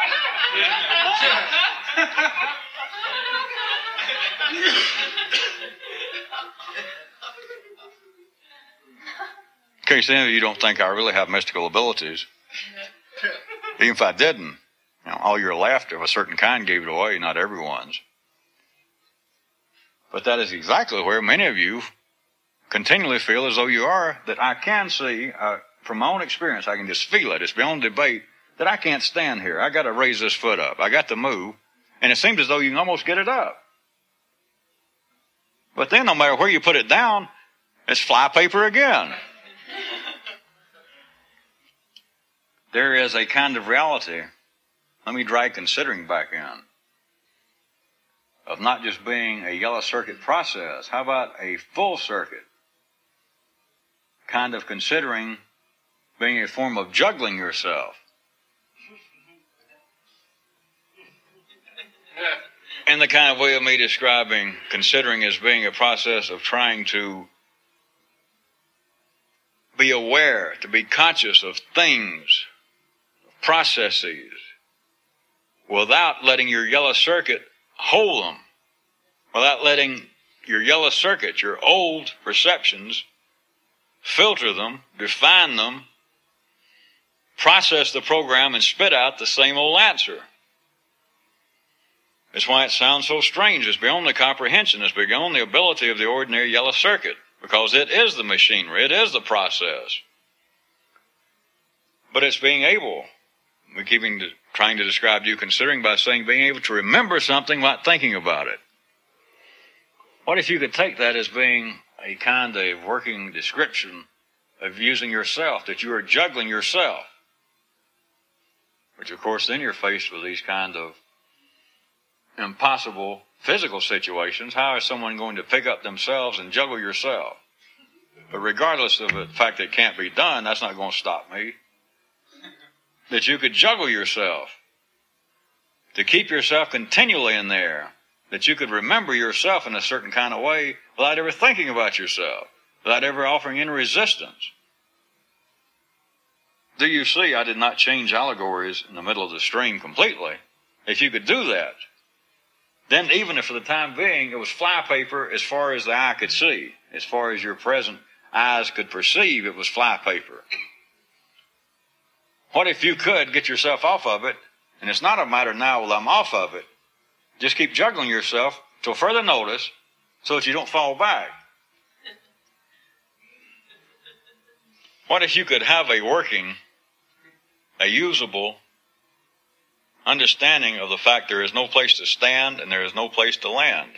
In case any of you don't think I really have mystical abilities, even if I didn't, all your laughter of a certain kind gave it away, not everyone's. But that is exactly where many of you continually feel as though you are, that I can see, from my own experience, I can just feel it. It's beyond debate that I can't stand here. I got to raise this foot up. I got to move. And it seems as though you can almost get it up. But then no matter where you put it down, it's flypaper again. There is a kind of reality, let me drag considering back in, of not just being a yellow circuit process. How about a full circuit? Kind of considering being a form of juggling yourself. In the kind of way of me describing considering as being a process of trying to be aware, to be conscious of things, processes, without letting your yellow circuit hold them, without letting your yellow circuit, your old perceptions, filter them, define them, process the program, and spit out the same old answer. That's why it sounds so strange. It's beyond the comprehension. It's beyond the ability of the ordinary yellow circuit, because it is the machinery. It is the process. But it's being able. We keep trying to describe you considering by saying being able to remember something without thinking about it. What if you could take that as being a kind of working description of using yourself, that you are juggling yourself? Which, of course, then you're faced with these kind of impossible physical situations. How is someone going to pick up themselves and juggle yourself? But regardless of the fact that it can't be done, that's not going to stop me that you could juggle yourself, to keep yourself continually in there, that you could remember yourself in a certain kind of way without ever thinking about yourself, without ever offering any resistance. Do you see, I did not change allegories in the middle of the stream completely. If you could do that, then even if for the time being it was flypaper as far as the eye could see, as far as your present eyes could perceive, it was flypaper. What if you could get yourself off of it, and it's not a matter now, well, I'm off of it. Just keep juggling yourself till further notice so that you don't fall back. What if you could have a working, a usable understanding of the fact there is no place to stand and there is no place to land?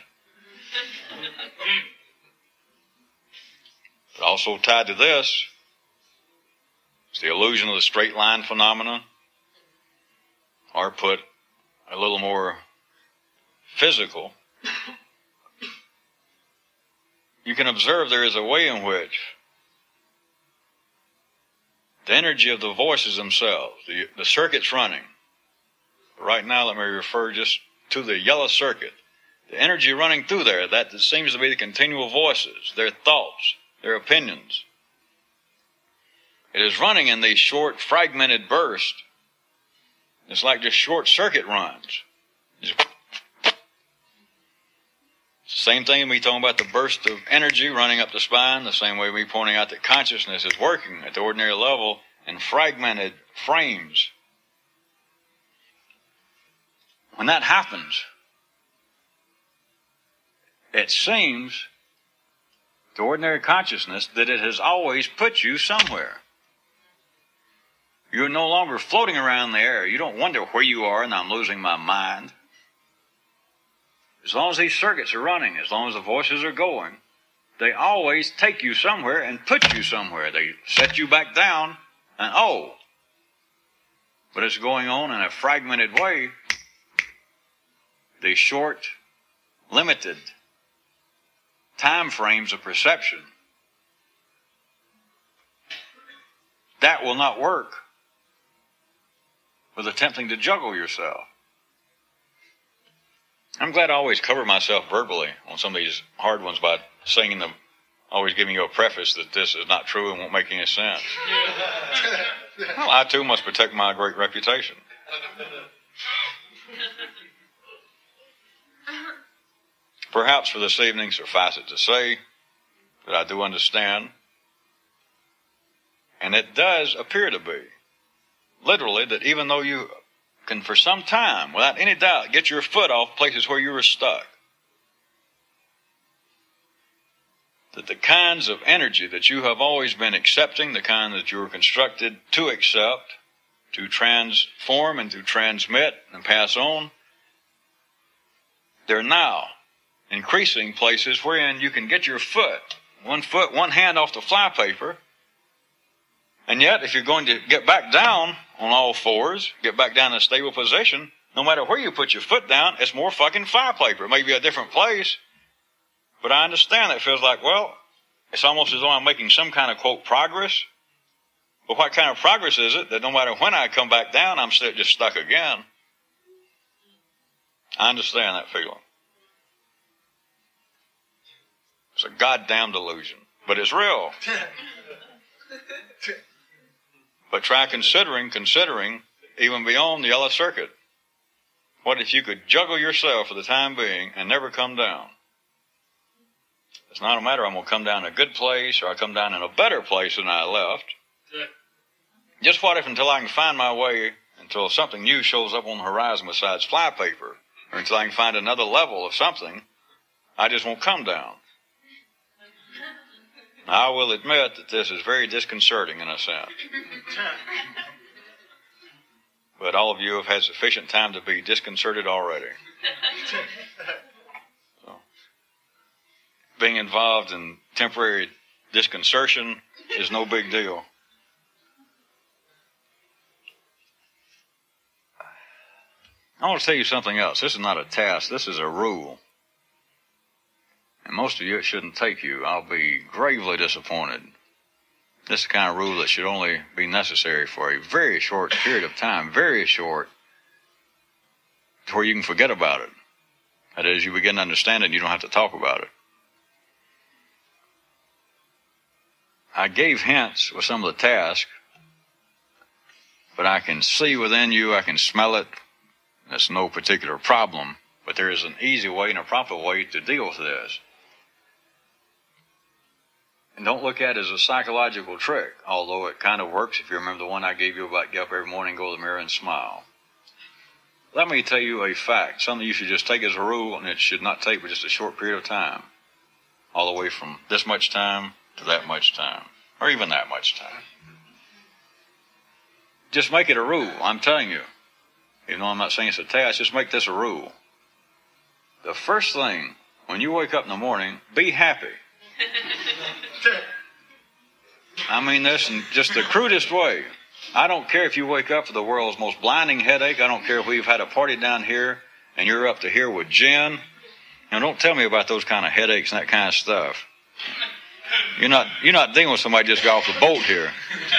But also tied to this is the illusion of the straight line phenomenon, or put a little more physical. You can observe there is a way in which the energy of the voices themselves, the circuits running. Right now, let me refer just to the yellow circuit. The energy running through there, that seems to be the continual voices, their thoughts, their opinions. It is running in these short, fragmented bursts. It's like just short circuit runs. Same thing we talking about the burst of energy running up the spine, the same way we pointing out that consciousness is working at the ordinary level in fragmented frames. When that happens, it seems to ordinary consciousness that it has always put you somewhere. You're no longer floating around the air. You don't wonder where you are and I'm losing my mind. As long as these circuits are running, as long as the voices are going, they always take you somewhere and put you somewhere. They set you back down and but it's going on in a fragmented way. The short, limited time frames of perception, that will not work with attempting to juggle yourself. I'm glad I always cover myself verbally on some of these hard ones by saying them, always giving you a preface that this is not true and won't make any sense. Well, I too must protect my great reputation. Perhaps for this evening, suffice it to say that I do understand, and it does appear to be, literally, that even though you can for some time, without any doubt, get your foot off places where you were stuck, that the kinds of energy that you have always been accepting, the kind that you were constructed to accept, to transform and to transmit and pass on, they're now increasing places wherein you can get your foot, one hand off the flypaper, and yet if you're going to get back down on all fours, get back down in a stable position, no matter where you put your foot down, it's more fucking flypaper. It may be a different place, but I understand that it feels like, well, it's almost as though I'm making some kind of, quote, progress. But what kind of progress is it that no matter when I come back down, I'm still just stuck again? I understand that feeling. It's a goddamn delusion, but it's real. But try considering even beyond the yellow circuit. What if you could juggle yourself for the time being and never come down? It's not a matter I'm going to come down in a good place or I come down in a better place than I left. Just what if until I can find my way, until something new shows up on the horizon besides flypaper, or until I can find another level of something, I just won't come down. I will admit that this is very disconcerting in a sense. But all of you have had sufficient time to be disconcerted already. So, being involved in temporary disconcertion is no big deal. I want to tell you something else. This is not a test. This is a rule. And most of you, it shouldn't take you. I'll be gravely disappointed This is the kind of rule that should only be necessary for a very short period of time, very short, to where you can forget about it. That is, you begin to understand it and you don't have to talk about it. I gave hints with some of the tasks, but I can see within you, I can smell it. That's no particular problem, but there is an easy way and a proper way to deal with this. And don't look at it as a psychological trick, although it kind of works if you remember the one I gave you about get up every morning, go to the mirror and smile. Let me tell you a fact, something you should just take as a rule, and it should not take but just a short period of time, all the way from this much time to that much time, or even that much time. Just make it a rule, I'm telling you. Even though I'm not saying it's a task, just make this a rule. The first thing, when you wake up in the morning, be happy. I mean this in just the crudest way. I don't care if you wake up with the world's most blinding headache. I don't care if we've had a party down here and you're up to here with gin. Now, don't tell me about those kind of headaches and that kind of stuff. You're not dealing with somebody just got off the boat here.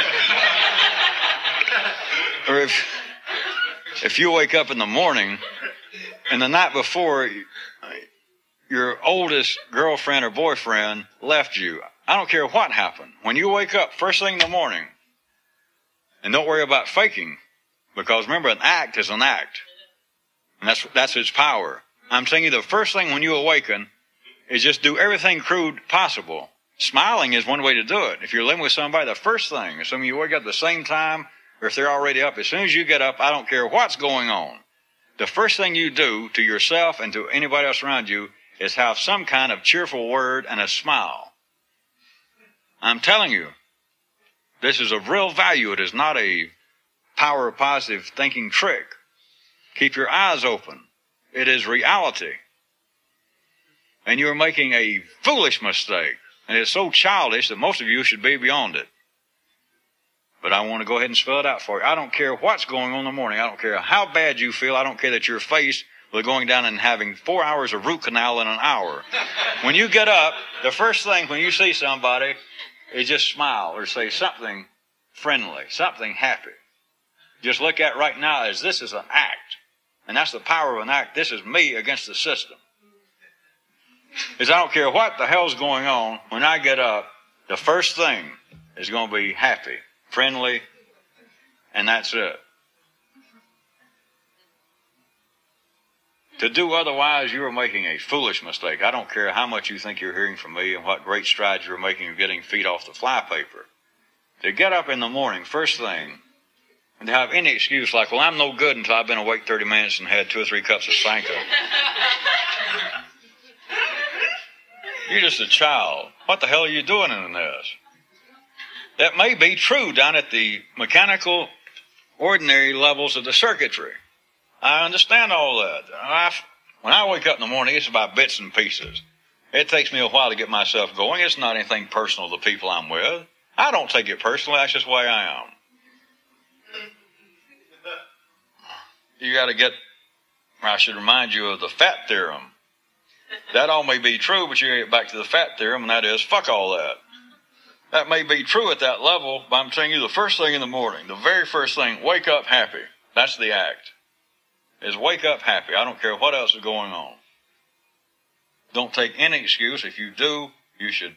Or if you wake up in the morning and the night before your oldest girlfriend or boyfriend left you, I don't care what happened. When you wake up first thing in the morning, and don't worry about faking, because remember, an act is an act. And that's its power. I'm telling you, the first thing when you awaken is just do everything crude possible. Smiling is one way to do it. If you're living with somebody, the first thing, assuming you wake up at the same time, or if they're already up, as soon as you get up, I don't care what's going on. The first thing you do to yourself and to anybody else around you is have some kind of cheerful word and a smile. I'm telling you, this is of real value. It is not a power of positive thinking trick. Keep your eyes open. It is reality. And you're making a foolish mistake. And it's so childish that most of you should be beyond it. But I want to go ahead and spell it out for you. I don't care what's going on in the morning. I don't care how bad you feel. I don't care that you're faced with going down and having 4 hours of root canal in an hour. When you get up, the first thing when you see somebody is just smile or say something friendly, something happy. Just look at right now as this is an act. And that's the power of an act. This is me against the system. Is I don't care what the hell's going on. When I get up, the first thing is going to be happy, friendly, and that's it. To do otherwise, you are making a foolish mistake. I don't care how much you think you're hearing from me and what great strides you're making of getting feet off the flypaper. To get up in the morning, first thing, and to have any excuse like, well, I'm no good until I've been awake 30 minutes and had 2 or 3 cups of Sanka. You're just a child. What the hell are you doing in this? That may be true down at the mechanical, ordinary levels of the circuitry. I understand all that. When I wake up in the morning, it's about bits and pieces. It takes me a while to get myself going. It's not anything personal to the people I'm with. I don't take it personally. That's just the way I am. You got to I should remind you of the fat theorem. That all may be true, but you get back to the fat theorem, and that is, fuck all that. That may be true at that level, but I'm telling you the first thing in the morning, the very first thing, wake up happy. That's the act. Is wake up happy. I don't care what else is going on. Don't take any excuse. If you do, you should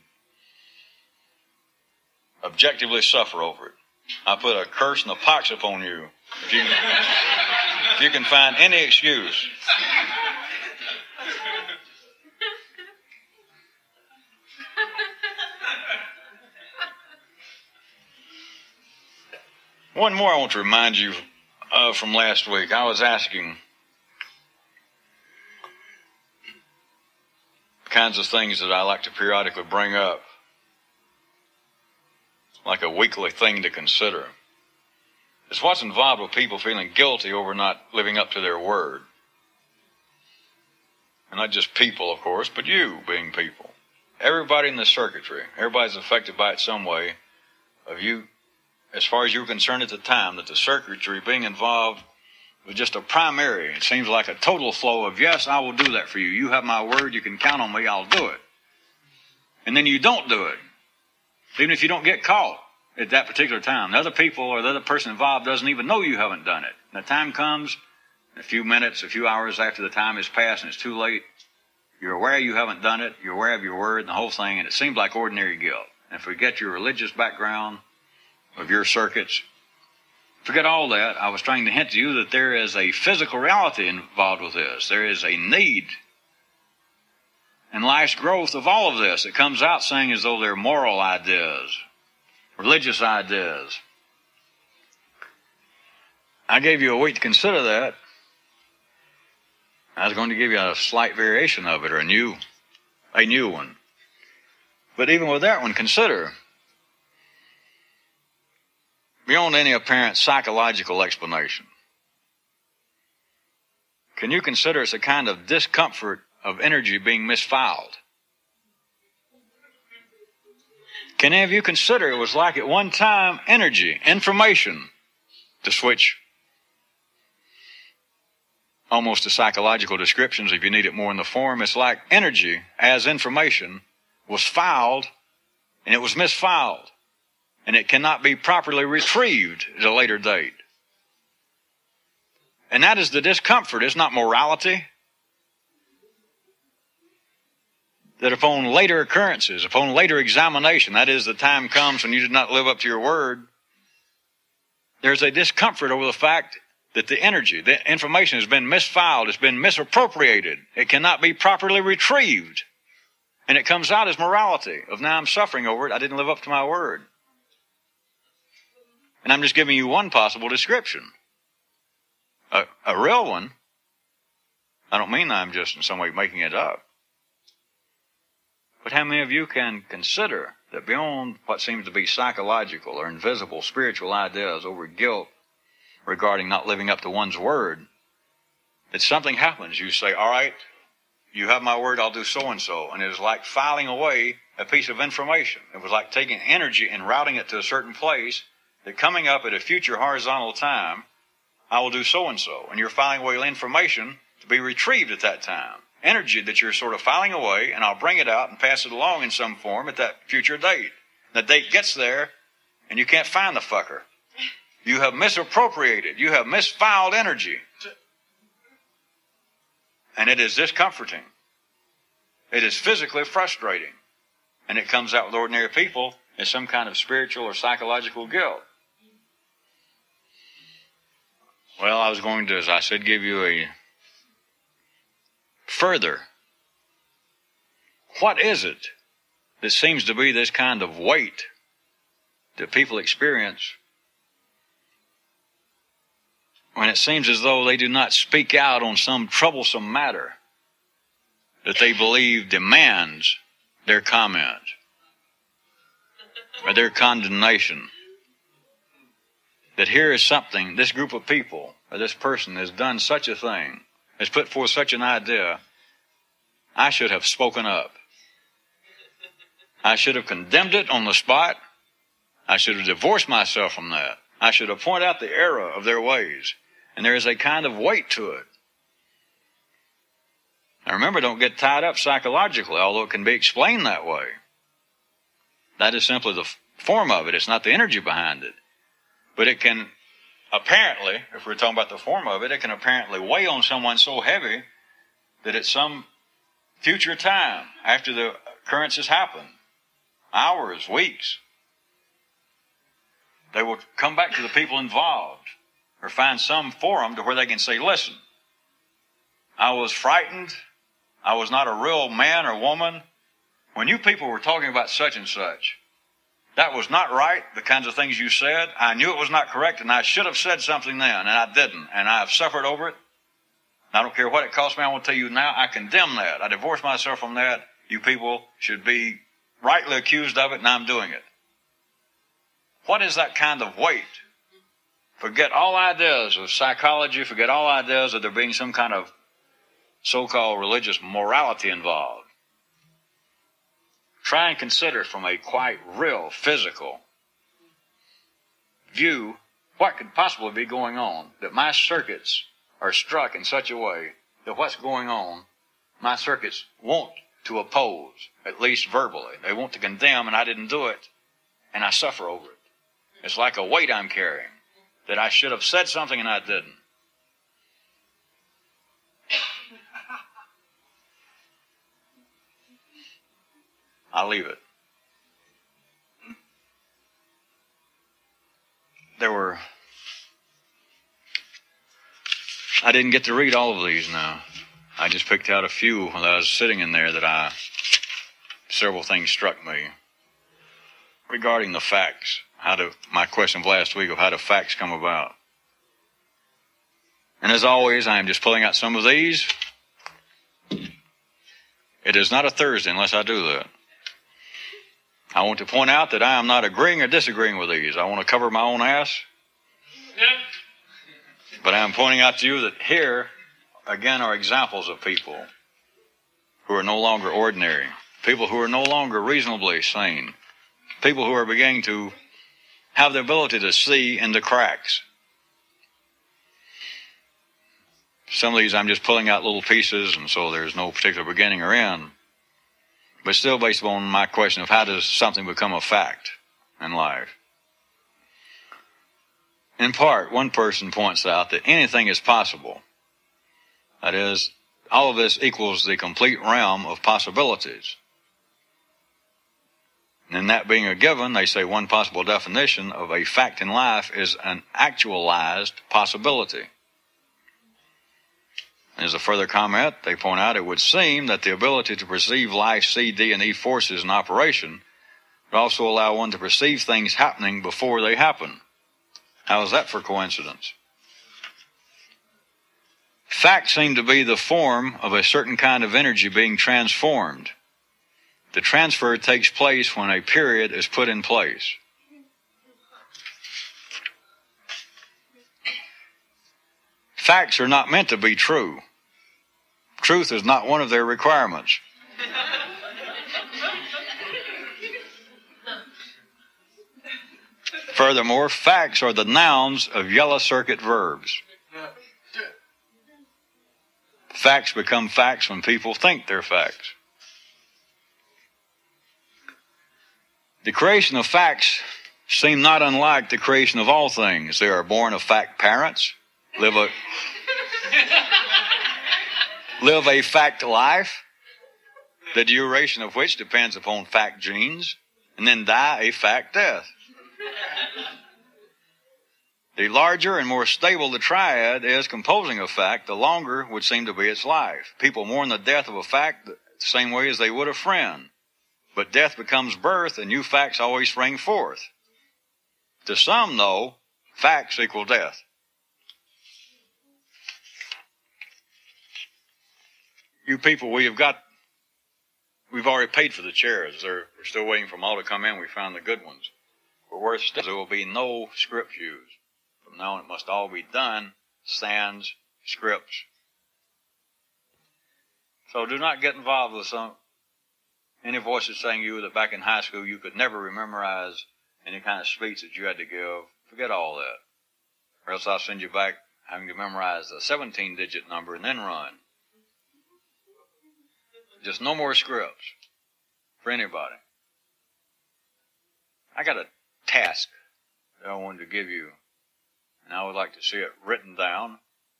objectively suffer over it. I put a curse and a pox upon you. If you can find any excuse. One more I want to remind you of from last week. I was asking kinds of things that I like to periodically bring up, like a weekly thing to consider. It's what's involved with people feeling guilty over not living up to their word. And not just people, of course, but you being people. Everybody in the circuitry, everybody's affected by it some way. Of you, as far as you were concerned at the time, that the circuitry being involved was just a primary. It seems like a total flow of, yes, I will do that for you. You have my word. You can count on me. I'll do it. And then you don't do it. Even if you don't get caught. at that particular time. The other people or the other person involved doesn't even know you haven't done it. And the time comes, a few minutes, a few hours after the time has passed and it's too late, you're aware you haven't done it, you're aware of your word and the whole thing, and it seems like ordinary guilt. And forget your religious background of your circuits. Forget all that. I was trying to hint to you that there is a physical reality involved with this. There is a need and life's growth of all of this. It comes out saying as though they're moral ideas, religious ideas. I gave you a week to consider that. I was going to give you a slight variation of it, or a new one. But even with that one, consider, beyond any apparent psychological explanation, can you consider it's a kind of discomfort of energy being misfiled? Can any of you consider it was like at one time energy, information, to switch almost to psychological descriptions if you need it more in the form? It's like energy as information was filed and it was misfiled and it cannot be properly retrieved at a later date. And that is the discomfort. It's not morality. That upon later occurrences, upon later examination, that is, the time comes when you did not live up to your word, there's a discomfort over the fact that the energy, the information has been misfiled, has been misappropriated. It cannot be properly retrieved. And it comes out as morality of now I'm suffering over it. I didn't live up to my word. And I'm just giving you one possible description. A real one. I don't mean I'm just in some way making it up. But how many of you can consider that beyond what seems to be psychological or invisible spiritual ideas over guilt regarding not living up to one's word, that something happens? You say, all right, you have my word, I'll do so-and-so. And it is like filing away a piece of information. It was like taking energy and routing it to a certain place, that coming up at a future horizontal time, I will do so-and-so. And you're filing away information to be retrieved at that time. Energy that you're sort of filing away, and I'll bring it out and pass it along in some form at that future date. The date gets there, and you can't find the fucker. You have misappropriated. You have misfiled energy. And it is discomforting. It is physically frustrating. And it comes out with ordinary people as some kind of spiritual or psychological guilt. Well, I was going to, as I said, give you a further. What is it that seems to be this kind of weight that people experience when it seems as though they do not speak out on some troublesome matter that they believe demands their comment or their condemnation? That here is something, this group of people or this person has done such a thing, has put forth such an idea, I should have spoken up. I should have condemned it on the spot. I should have divorced myself from that. I should have pointed out the error of their ways. And there is a kind of weight to it. Now remember, don't get tied up psychologically, although it can be explained that way. That is simply the form of it. It's not the energy behind it. But it can apparently, if we're talking about the form of it, it can apparently weigh on someone so heavy that at some future time, after the occurrences happen, hours, weeks, they will come back to the people involved or find some forum to where they can say, listen, I was frightened. I was not a real man or woman. When you people were talking about such and such, that was not right, the kinds of things you said. I knew it was not correct, and I should have said something then, and I didn't, and I have suffered over it. I don't care what it cost me. I want to tell you now, I condemn that. I divorce myself from that. You people should be rightly accused of it, and I'm doing it. What is that kind of weight? Forget all ideas of psychology. Forget all ideas of there being some kind of so-called religious morality involved. Try and consider from a quite real physical view what could possibly be going on, that my circuits are struck in such a way that what's going on, my circuits want to oppose, at least verbally. They want to condemn, and I didn't do it, and I suffer over it. It's like a weight I'm carrying, that I should have said something and I didn't. I'll leave it. I didn't get to read all of these now. I just picked out a few while I was sitting in there that several things struck me regarding the facts. My question of last week of how do facts come about. And as always, I am just pulling out some of these. It is not a Thursday unless I do that. I want to point out that I am not agreeing or disagreeing with these. I want to cover my own ass. But I am pointing out to you that here, again, are examples of people who are no longer ordinary, people who are no longer reasonably sane, people who are beginning to have the ability to see in the cracks. Some of these I'm just pulling out little pieces, and so there's no particular beginning or end. But still based upon my question of how does something become a fact in life. In part, one person points out that anything is possible. That is, all of this equals the complete realm of possibilities. And that being a given, they say one possible definition of a fact in life is an actualized possibility. As a further comment, they point out it would seem that the ability to perceive life C, D, and E forces in operation would also allow one to perceive things happening before they happen. How is that for coincidence? Facts seem to be the form of a certain kind of energy being transformed. The transfer takes place when a period is put in place. Facts are not meant to be true. Truth is not one of their requirements. Furthermore, facts are the nouns of yellow circuit verbs. Facts become facts when people think they're facts. The creation of facts seem not unlike the creation of all things. They are born of fact parents, live a fact life, the duration of which depends upon fact genes, and then die a fact death. The larger and more stable the triad is composing a fact, the longer would seem to be its life. People mourn the death of a fact the same way as they would a friend. But death becomes birth, and new facts always spring forth. To some, though, facts equal death. You people, we've already paid for the chairs. We're still waiting for them all to come in. We found the good ones. But worth still, there will be no script used. From now on, it must all be done sans scripts. So do not get involved with any voices saying to you that back in high school you could never memorize any kind of speech that you had to give. Forget all that. Or else I'll send you back having to memorize the 17-digit number and then run. Just no more scripts for anybody. I got a task that I wanted to give you, and I would like to see it written down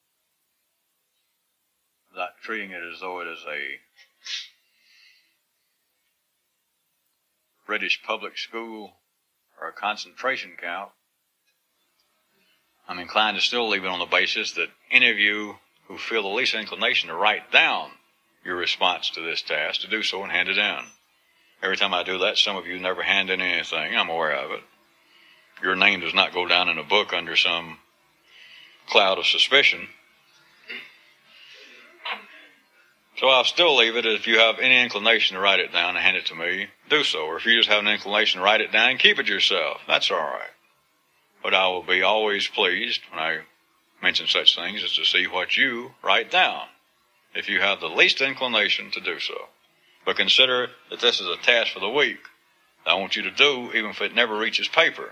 without treating it as though it is a British public school or a concentration camp. I'm inclined to still leave it on the basis that any of you who feel the least inclination to write down your response to this task, to do so and hand it in. Every time I do that, some of you never hand in anything. I'm aware of it. Your name does not go down in a book under some cloud of suspicion. So I'll still leave it. If you have any inclination to write it down and hand it to me, do so. Or if you just have an inclination to write it down and keep it yourself, that's all right. But I will be always pleased when I mention such things as to see what you write down, if you have the least inclination to do so. But consider that this is a task for the week that I want you to do, even if it never reaches paper.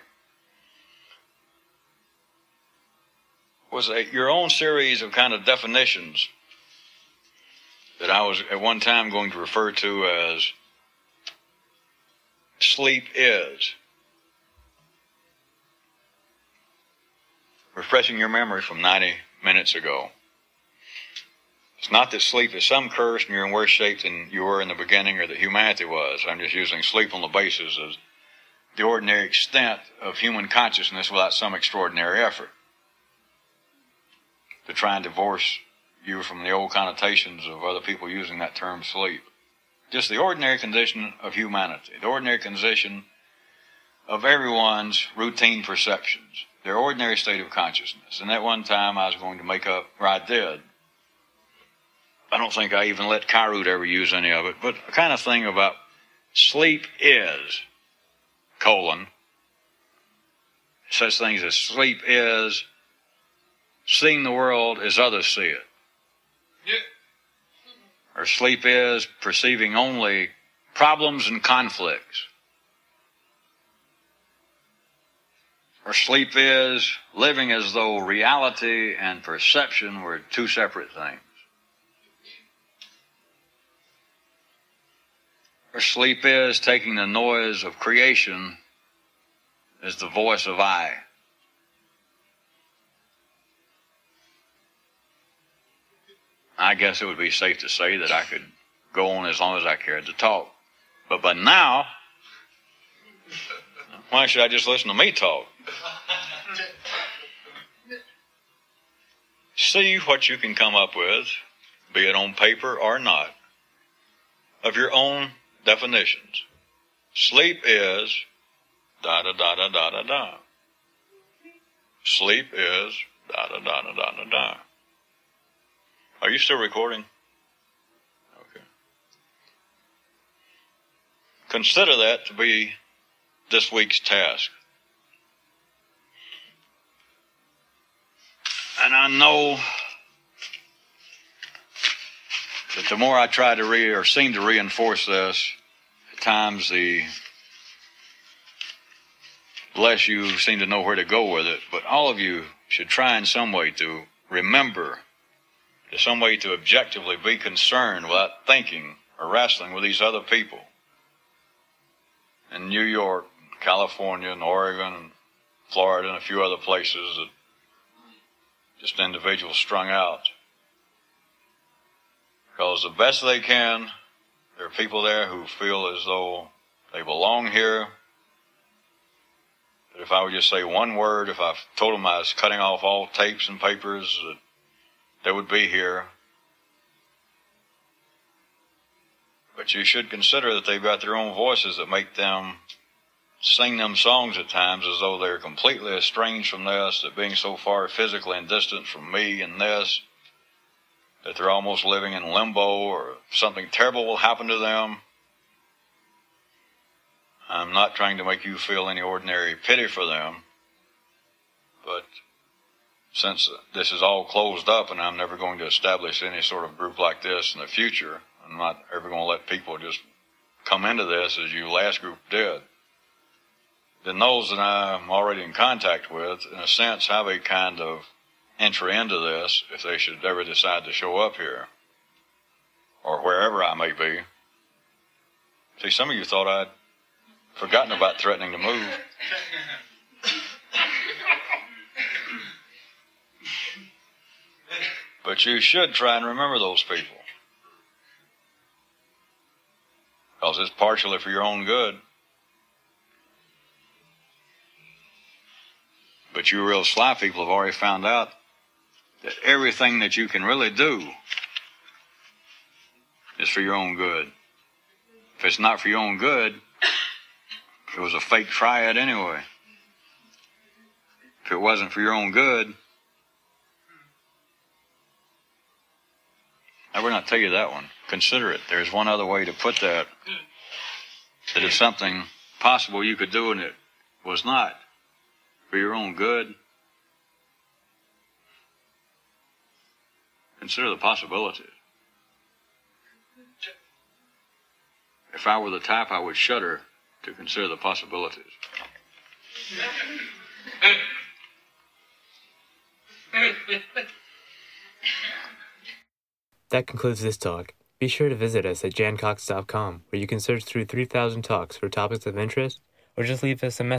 Was your own series of kind of definitions that I was at one time going to refer to as sleep is. refreshing your memory from 90 minutes ago. It's not that sleep is some curse and you're in worse shape than you were in the beginning or that humanity was. I'm just using sleep on the basis of the ordinary extent of human consciousness without some extraordinary effort to try and divorce you from the old connotations of other people using that term sleep. Just the ordinary condition of humanity, the ordinary condition of everyone's routine perceptions, their ordinary state of consciousness. And at one time I was going to make up, or I did. I don't think I even let Kyrute ever use any of it, but a kind of thing about sleep is, such things as sleep is seeing the world as others see it. Yeah. Or sleep is perceiving only problems and conflicts. Or sleep is living as though reality and perception were two separate things. Or sleep is taking the noise of creation as the voice of I. I guess it would be safe to say that I could go on as long as I cared to talk. But now, why should I just listen to me talk? See what you can come up with, be it on paper or not, of your own definitions. Sleep is da-da-da-da-da-da-da. Sleep is da-da-da-da-da-da-da. Are you still recording? Okay. Consider that to be this week's task. And I know that the more I try to seem to reinforce this, at times the less you seem to know where to go with it. But all of you should try in some way to remember, in some way to objectively be concerned without thinking or wrestling with these other people in New York, California, and Oregon, and Florida, and a few other places that just individuals strung out. Because the best they can, there are people there who feel as though they belong here. That if I would just say one word, if I told them I was cutting off all tapes and papers, that they would be here. But you should consider that they've got their own voices that make them sing them songs at times as though they're completely estranged from this, that being so far physically and distant from me and this, that they're almost living in limbo or something terrible will happen to them. I'm not trying to make you feel any ordinary pity for them, but since this is all closed up and I'm never going to establish any sort of group like this in the future, I'm not ever going to let people just come into this as you last group did, then those that I'm already in contact with, in a sense, have a kind of entry into this if they should ever decide to show up here or wherever I may be. See, some of you thought I'd forgotten about threatening to move. But you should try and remember those people, because it's partially for your own good. But you real sly people have already found out that everything that you can really do is for your own good. If it's not for your own good, it was a fake triad anyway. If it wasn't for your own good, I would not tell you that one. Consider it. There's one other way to put that. That if something possible you could do and it was not for your own good, consider the possibilities. If I were the type, I would shudder to consider the possibilities. That concludes this talk. Be sure to visit us at jancox.com, where you can search through 3,000 talks for topics of interest, or just leave us a message